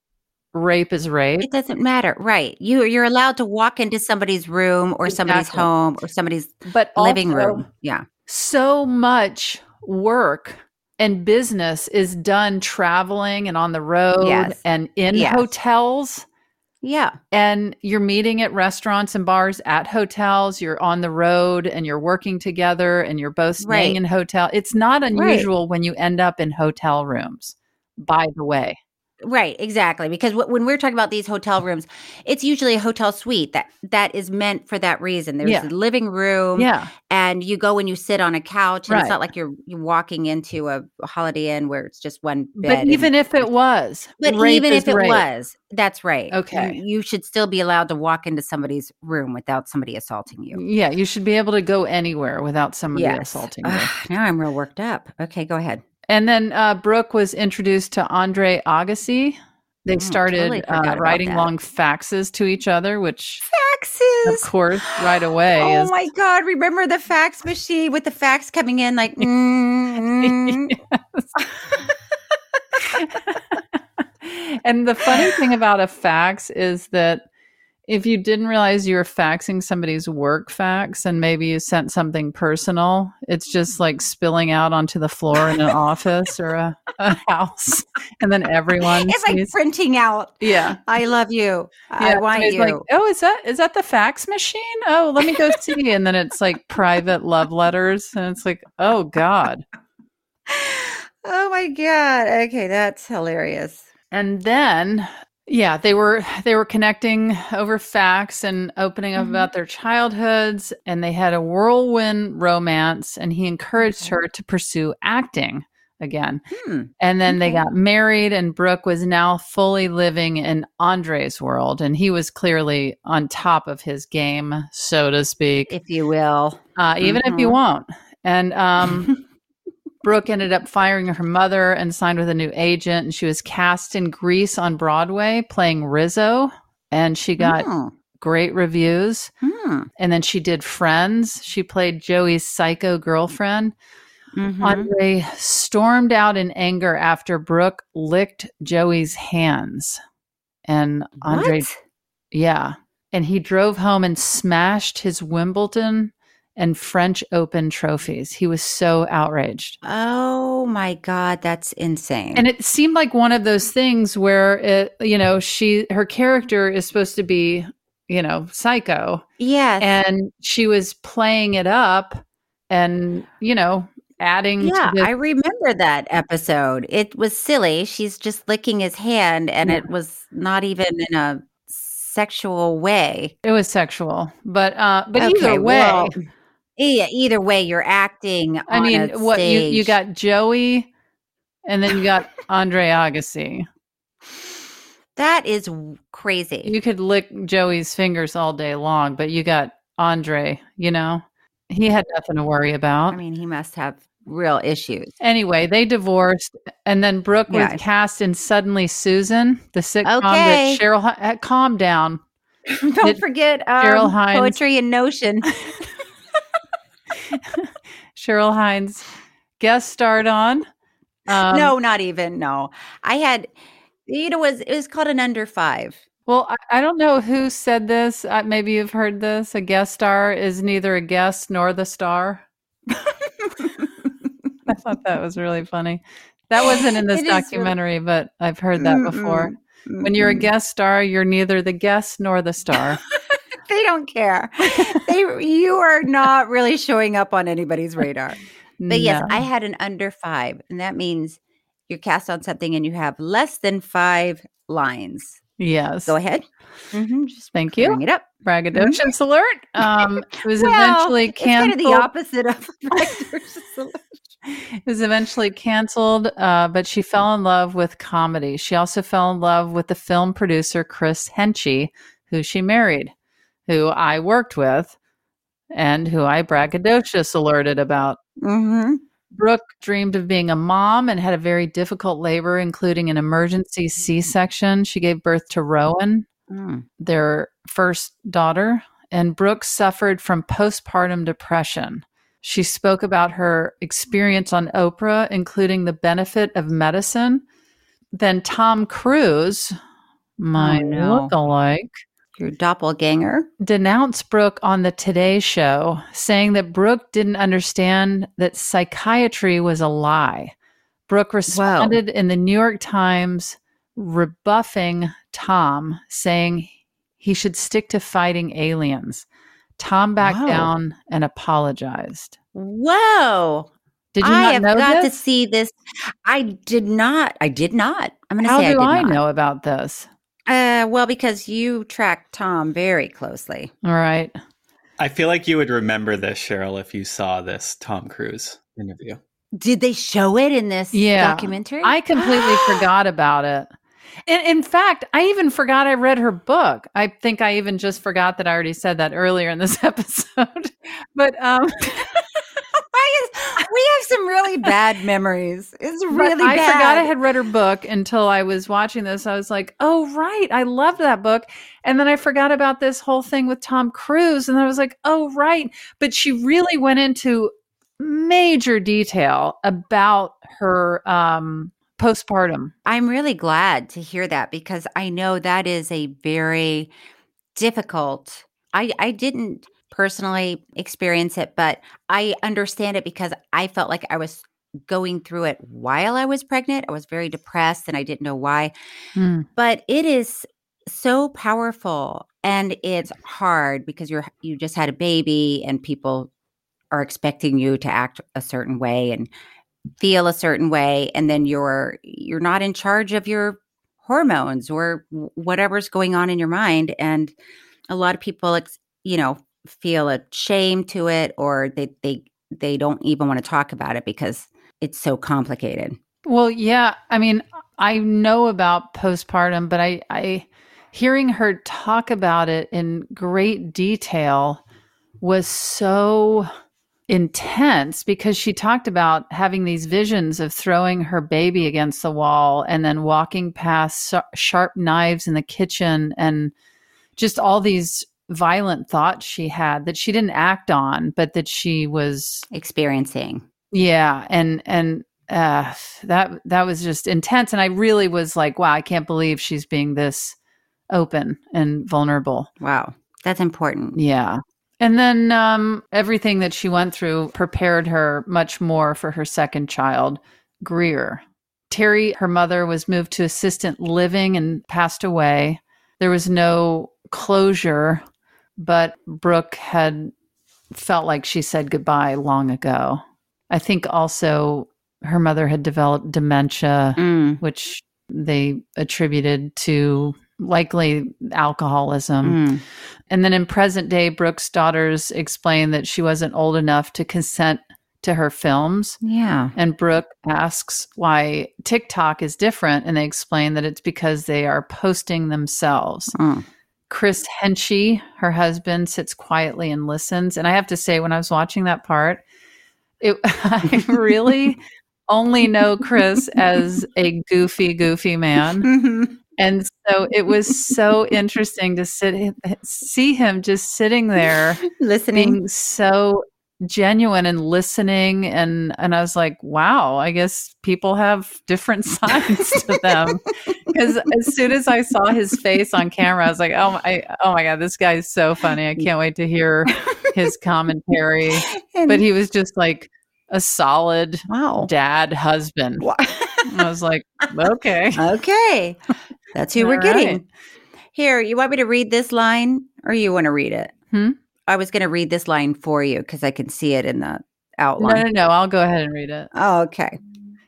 Rape is rape. It doesn't matter. Right. You, you're allowed to walk into somebody's room or somebody's Exactly. home or somebody's But living also, room. Yeah. so much work and business is done traveling and on the road Yes. and in Yes. hotels. Yeah. And you're meeting at restaurants and bars, at hotels. You're on the road and you're working together and you're both staying Right. in hotel. It's not unusual when you end up in hotel rooms, by the way. Right, exactly. Because w- when we're talking about these hotel rooms, it's usually a hotel suite that that is meant for that reason. There's Yeah. a living room, Yeah. and you go and you sit on a couch, and Right. it's not like you're you're walking into a Holiday Inn where it's just one bed. But even and, if it was, but rape even is if it rape. was, that's right. Okay. you, you should still be allowed to walk into somebody's room without somebody assaulting you. Yeah, you should be able to go anywhere without somebody Yes. assaulting you. Ugh, now I'm real worked up. Okay, go ahead. And then uh, Brooke was introduced to Andre Agassi. They Mm, started totally forgot uh, about writing that. long faxes to each other, which, Faxes. of course, right away Oh is my God! Remember the fax machine with the fax coming in like. Mm, mm. And the funny thing about a fax is that if you didn't realize you were faxing somebody's work fax and maybe you sent something personal, it's just like spilling out onto the floor in an office or a, a house. And then everyone It's like sees. printing out. Yeah. I love you. I Yeah, want somebody's you. like, oh, is that is that the fax machine? Oh, let me go see. And then it's like private love letters. And it's like, oh God. Oh my God. Okay, that's hilarious. And then, yeah, they were they were connecting over fax and opening up Mhm. about their childhoods, and they had a whirlwind romance, and he encouraged Okay. her to pursue acting again. Hmm. And then they Okay. got married, and Brooke was now fully living in Andre's world, and he was clearly on top of his game, so to speak, If you will. uh, even if you Mhm. won't. And um, Brooke ended up firing her mother and signed with a new agent. And she was cast in Grease on Broadway playing Rizzo. And she got Oh. great reviews. Hmm. And then she did Friends. She played Joey's psycho girlfriend. Mhm. Andre stormed out in anger after Brooke licked Joey's hands. And Andre, What? yeah. And he drove home and smashed his Wimbledon and French Open trophies. He was so outraged. Oh my God, that's insane. And it seemed like one of those things where it, you know, she, her character is supposed to be, you know, psycho. Yes. And she was playing it up and, you know, adding Yeah, to the, I remember that episode. It was silly. She's just licking his hand, and Yeah. it was not even in a sexual way. it was sexual. But, uh, but Okay, either way, well, yeah, either way, you're acting. I on mean, a what you, you stage. got Joey and then you got Andre Agassi. That is w- crazy. You could lick Joey's fingers all day long, but you got Andre, you know, he had nothing to worry about. I mean, he must have real issues. Anyway, they divorced, and then Brooke was Yeah. cast in Suddenly Susan, the sitcom Okay. that Cheryl. Hi- calm down. Don't Did forget um, Cheryl Hines- Poetry in Notion. Cheryl Hines guest starred on. Um, no, not even. No, I had. You know, it was it was called an under five. Well, I, I don't know who said this. Uh, maybe you've heard this. A guest star is neither a guest nor the star. I thought that was really funny. That wasn't in this It is really- documentary, but I've heard that before. Mm-mm, When you're a mm-mm. guest star, you're neither the guest nor the star. They don't care. They you are not really showing up on anybody's radar. But yes, No. I had an under five, and that means you're cast on something and you have less than five lines. Yes. Go ahead. Mm-hmm, just Thank you. bring it up. Braggadocious alert. Um, it was Well, eventually it's kind of canceled. the opposite of braggadocious. It was eventually canceled, uh, but she fell in love with comedy. She also fell in love with the film producer Chris Henchy, who she married, who I worked with, and who I braggadocious alerted about. Mm-hmm. Brooke dreamed of being a mom and had a very difficult labor, including an emergency C-section. She gave birth to Rowan, Mm. their first daughter, and Brooke suffered from postpartum depression. She spoke about her experience on Oprah, including the benefit of medicine. Then Tom Cruise, my Oh, no. lookalike, Your doppelganger. denounced Brooke on the Today Show, saying that Brooke didn't understand that psychiatry was a lie. Brooke responded in the New York Times, rebuffing Tom, saying he should stick to fighting aliens. Tom backed Whoa. down and apologized. Whoa. Did you I not have know got this? to see this. I did not. I did not. I'm going to How say do I I, did not. know about this? Uh, well, because you track Tom very closely. All right. I feel like you would remember this, Cheryl, if you saw this Tom Cruise interview. Did they show it in this Yeah. documentary? I completely forgot about it. In, in fact, I even forgot I read her book. I think I even just forgot that I already said that earlier in this episode. But um, Why is- we have some really bad memories. It's but really I bad. forgot I had read her book until I was watching this. I was like, oh, right. I loved that book. And then I forgot about this whole thing with Tom Cruise. And I was like, oh, right. But she really went into major detail about her um, postpartum. I'm really glad to hear that because I know that is a very difficult. I I didn't personally experience it, but I understand it because I felt like I was going through it while I was pregnant. I was very depressed and I didn't know why. Hmm. But it is so powerful and it's hard because you're you just had a baby and people are expecting you to act a certain way and feel a certain way, and then you're you're not in charge of your hormones or whatever's going on in your mind. And a lot of people, ex- you know, feel a shame to it, or they they they don't even want to talk about it because it's so complicated. Well, yeah. I mean, I know about postpartum, but I, I hearing her talk about it in great detail was so intense because she talked about having these visions of throwing her baby against the wall and then walking past sharp knives in the kitchen and just all these violent thoughts she had that she didn't act on, but that she was experiencing. Yeah. And, and, uh, that, that was just intense. And I really was like, wow, I can't believe she's being this open and vulnerable. Wow. That's important. Yeah. And then, um, everything that she went through prepared her much more for her second child, Greer. Terry, her mother, was moved to assisted living and passed away. There was no closure, but Brooke had felt like she said goodbye long ago. I think also her mother had developed dementia, mm. which they attributed to likely alcoholism. Mm. And then in present day, Brooke's daughters explained that she wasn't old enough to consent to her films. Yeah. And Brooke asks why TikTok is different. And they explain that it's because they are posting themselves. Mm. Chris Henchy, her husband, sits quietly and listens. And I have to say, when I was watching that part, it, I really only know Chris as a goofy, goofy man. Mm-hmm. And so it was so interesting to sit, see him just sitting there, listening, being so genuine and listening. And, and I was like, wow, I guess people have different sides to them. Because as soon as I saw his face on camera, I was like, oh my, oh my God, this guy is so funny. I can't wait to hear his commentary. And, but he was just like a solid wow. dad husband. Wow. I was like, okay. Okay. That's who All we're getting. right. Here, you want me to read this line or you want to read it? Hmm? I was going to read this line for you because I can see it in the outline. No, no, no. I'll go ahead and read it. Oh, okay.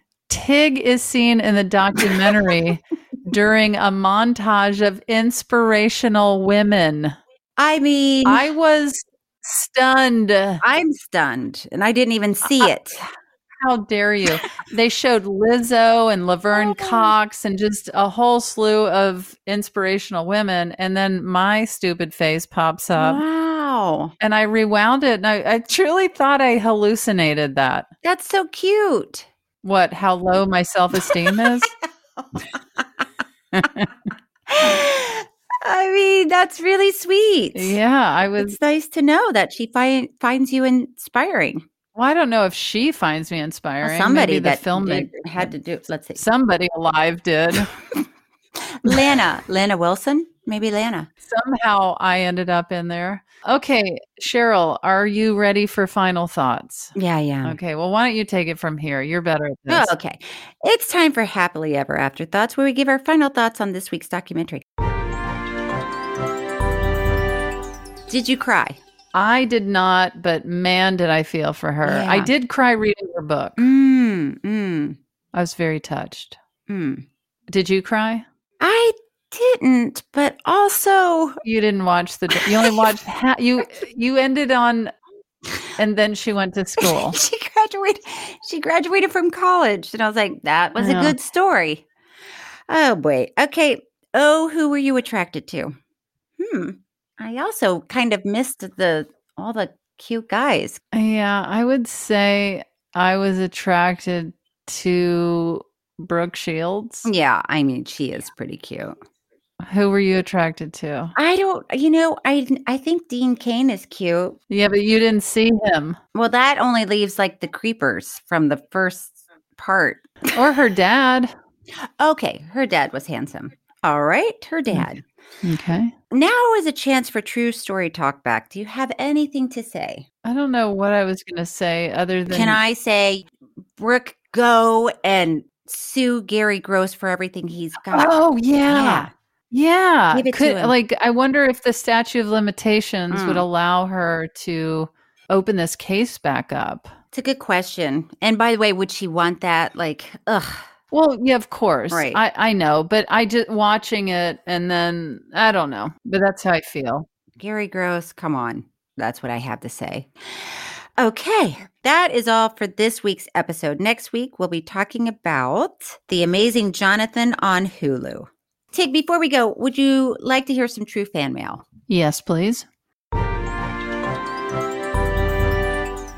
Tig is seen in the documentary during a montage of inspirational women. I mean, I was stunned. I'm stunned, and I didn't even see uh, it. How dare you? They showed Lizzo and Laverne Cox and just a whole slew of inspirational women. And then my stupid face pops up. Wow. And I rewound it. And I, I truly thought I hallucinated that. That's so cute. What? How low my self-esteem is? I mean, that's really sweet. Yeah, I was. It's nice to know that she fi- finds you inspiring. Well, I don't know if she finds me inspiring. Well, somebody Maybe the that filmmaker did, had to do. Let's see. Somebody alive did. Lana, Lana Wilson, maybe Lana. Somehow I ended up in there. Okay, Cheryl, are you ready for final thoughts? Yeah, yeah. Okay, well, why don't you take it from here? You're better at this. Oh, okay. It's time for Happily Ever After Thoughts, where we give our final thoughts on this week's documentary. Did you cry? I did not, but man, did I feel for her. Yeah. I did cry reading her book. Mm, mm, I was very touched. mm. Did you cry? I didn't, but also You didn't watch the. You only watched. Ha- you you ended on, and then she went to school. she graduated. She graduated from college, and I was like, that was Yeah. a good story. Oh boy. Okay. Oh, who were you attracted to? Hmm. I also kind of missed the all the cute guys. Yeah, I would say I was attracted to Brooke Shields. Yeah, I mean, she is pretty cute. Who were you attracted to? I don't, you know, I I think Dean Cain is cute. Yeah, but you didn't see him. Well, that only leaves like the creepers from the first part. Or her dad. Okay, her dad was handsome. All right, her dad. Okay. Now is a chance for True Story Talk Back. Do you have anything to say? I don't know what I was going to say other than. Can I say, Brooke, go and sue Gary Gross for everything he's got? Oh, yeah. Yeah. Give it to Could, him. like, I wonder if the statute of limitations Mm. would allow her to open this case back up. It's a good question. And by the way, would she want that? Like, ugh. Well, yeah, of course. Right. I, I know, but I just watching it and then I don't know, but that's how I feel. Gary Gross, come on. That's what I have to say. Okay, that is all for this week's episode. Next week, we'll be talking about The Amazing Jonathan on Hulu. Tig, before we go, would you like to hear some true fan mail? Yes, please.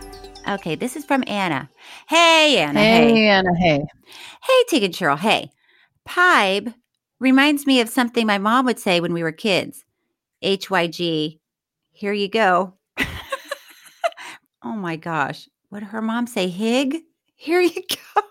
Okay, this is from Anna. Hey, Anna. Hey, Hey, Anna. Hey. hey Tig and Cheryl. Hey, Pibe reminds me of something my mom would say when we were kids. H Y G, here you go. Oh my gosh. What did her mom say? Hig? Here you go.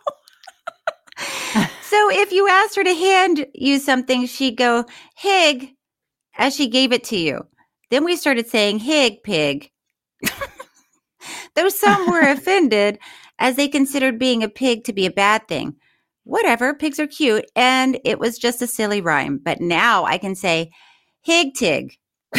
So if you asked her to hand you something, she'd go, Hig, as she gave it to you. Then we started saying, Hig, pig. Though some were offended as they considered being a pig to be a bad thing. Whatever, pigs are cute, and it was just a silly rhyme. But now I can say, Hig, tig.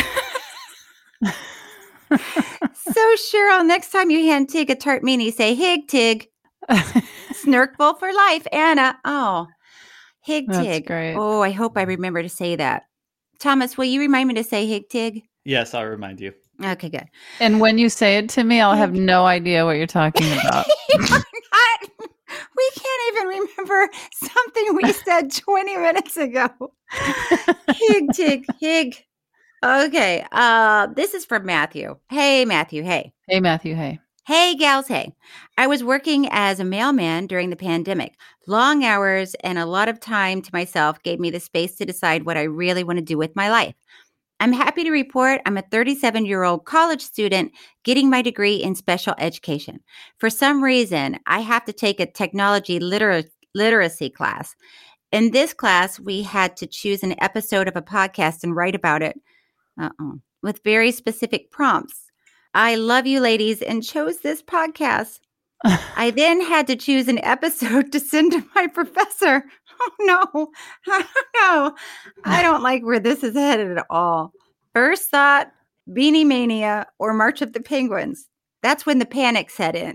So, Cheryl, next time you hand Tig a tart mini, say, Hig, tig. Snurkball for life, Anna. Oh, Hig, That's tig. great. Oh, I hope I remember to say that. Thomas, will you remind me to say Hig, tig? Yes, I'll remind you. Okay, good. And when you say it to me, I'll have no idea what you're talking about. Not, we can't even remember something we said twenty minutes ago. Hig, tig, hig. Okay, uh, this is from Matthew. Hey, Matthew, hey. Hey, Matthew. Hey. Hey, gals, hey. I was working as a mailman during the pandemic. Long hours and a lot of time to myself gave me the space to decide what I really want to do with my life. I'm happy to report I'm a thirty-seven-year-old college student getting my degree in special education. For some reason, I have to take a technology liter- literacy class. In this class, we had to choose an episode of a podcast and write about it uh-uh, with very specific prompts. I love you ladies and chose this podcast. I then had to choose an episode to send to my professor. Oh, no. Oh, no. I don't like where this is headed at all. First thought, Beanie Mania or March of the Penguins. That's when the panic set in.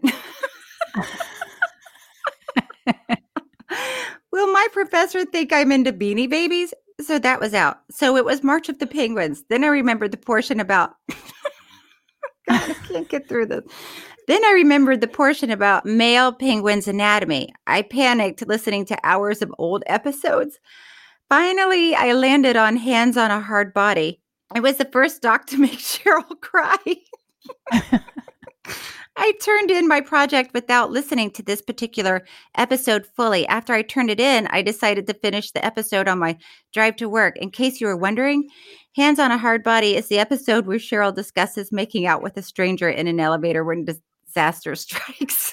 Will my professor think I'm into Beanie Babies? So that was out. So it was March of the Penguins. Then I remembered the portion about... God, I can't get through this. Then I remembered the portion about male penguins' anatomy. I panicked listening to hours of old episodes. Finally, I landed on Hands on a Hard Body. I was the first doc to make Cheryl cry. I turned in my project without listening to this particular episode fully. After I turned it in, I decided to finish the episode on my drive to work. In case you were wondering, Hands on a Hard Body is the episode where Cheryl discusses making out with a stranger in an elevator when disaster strikes.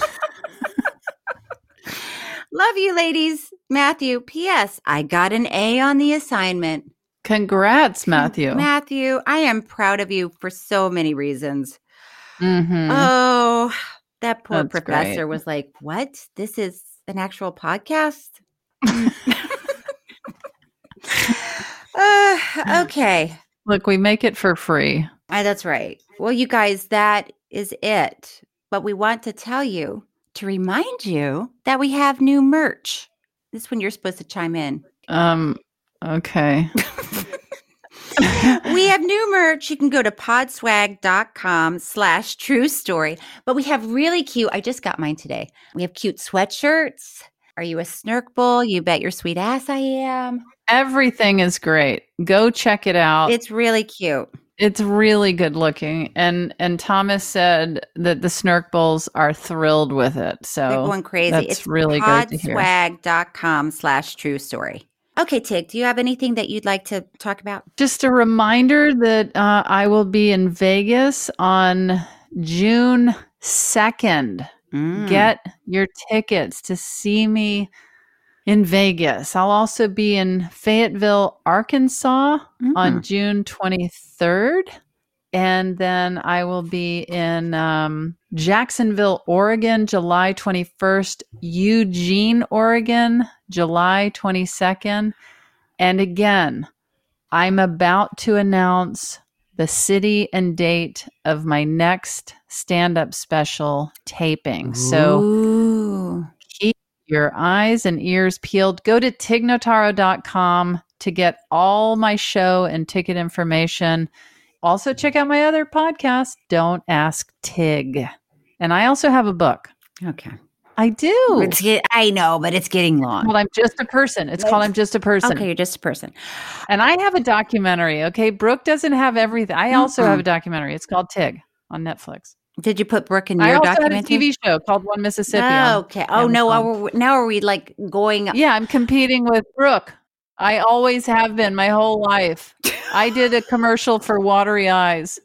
Love you, ladies. Matthew, P S. I got an A on the assignment. Congrats, Matthew. Matthew, I am proud of you for so many reasons. Mm-hmm. Oh, that poor That's professor great. was like, what? This is an actual podcast? uh, okay. Look, we make it for free. Uh, that's right. Well, you guys, that is it. But we want to tell you, to remind you that we have new merch. This is when you're supposed to chime in. Um. Okay. We have new merch. You can go to podswag.com slash true story. But we have really cute, I just got mine today. We have cute sweatshirts. Are you a snurkbull? You bet your sweet ass I am. Everything is great. Go check it out. It's really cute. It's really good looking. And and Thomas said that the Snurkbulls are thrilled with it. So They're going crazy. That's it's really great to hear. podswag.com slash true story. Okay, Tig, do you have anything that you'd like to talk about? Just a reminder that uh, I will be in Vegas on June second. Mm. Get your tickets to see me in Vegas. I'll also be in Fayetteville, Arkansas Mm. on June twenty-third. And then I will be in um, Jacksonville, Oregon, July twenty-first, Eugene, Oregon, July twenty-second. And again, I'm about to announce the city and date of my next stand-up special taping. So Ooh. keep your eyes and ears peeled. Go to tig notaro dot com to get all my show and ticket information. Also, check out my other podcast, Don't Ask Tig. And I also have a book. Okay. I do. It's get, I know, but it's getting long. Well, I'm just a person. It's called I'm Just a Person. Okay, you're just a person. And I have a documentary, okay? Brooke doesn't have everything. I also have a documentary. It's called Tig on Netflix. Did you put Brooke in your I also documentary? had a T V show called One Mississippi. Oh, okay. Oh, no. Are, now are we like going? Yeah, I'm competing with Brooke. I always have been my whole life. I did a commercial for Watery Eyes.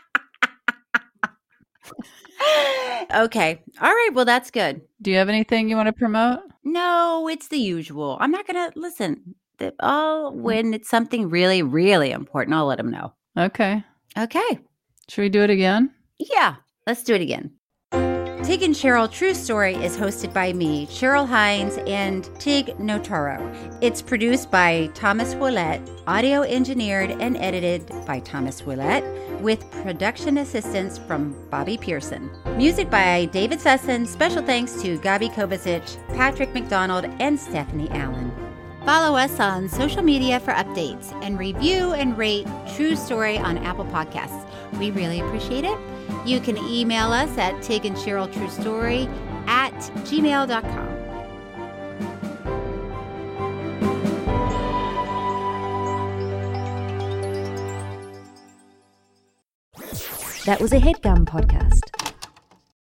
Okay. All right. Well, that's good. Do you have anything you want to promote? No, it's the usual. I'm not going to listen. The, oh, when it's something really, really important, I'll let them know. Okay. Okay. Should we do it again? Yeah. Let's do it again. Tig and Cheryl True Story is hosted by me, Cheryl Hines, and Tig Notaro. It's produced by Thomas Willett, audio engineered and edited by Thomas Willett, with production assistance from Bobby Pearson. Music by David Sussin. Special thanks to Gabi Kovacic, Patrick McDonald, and Stephanie Allen. Follow us on social media for updates and review and rate True Story on Apple Podcasts. We really appreciate it. You can email us at Tig and Cheryl True Story at gmail dot com. That was a HeadGum podcast.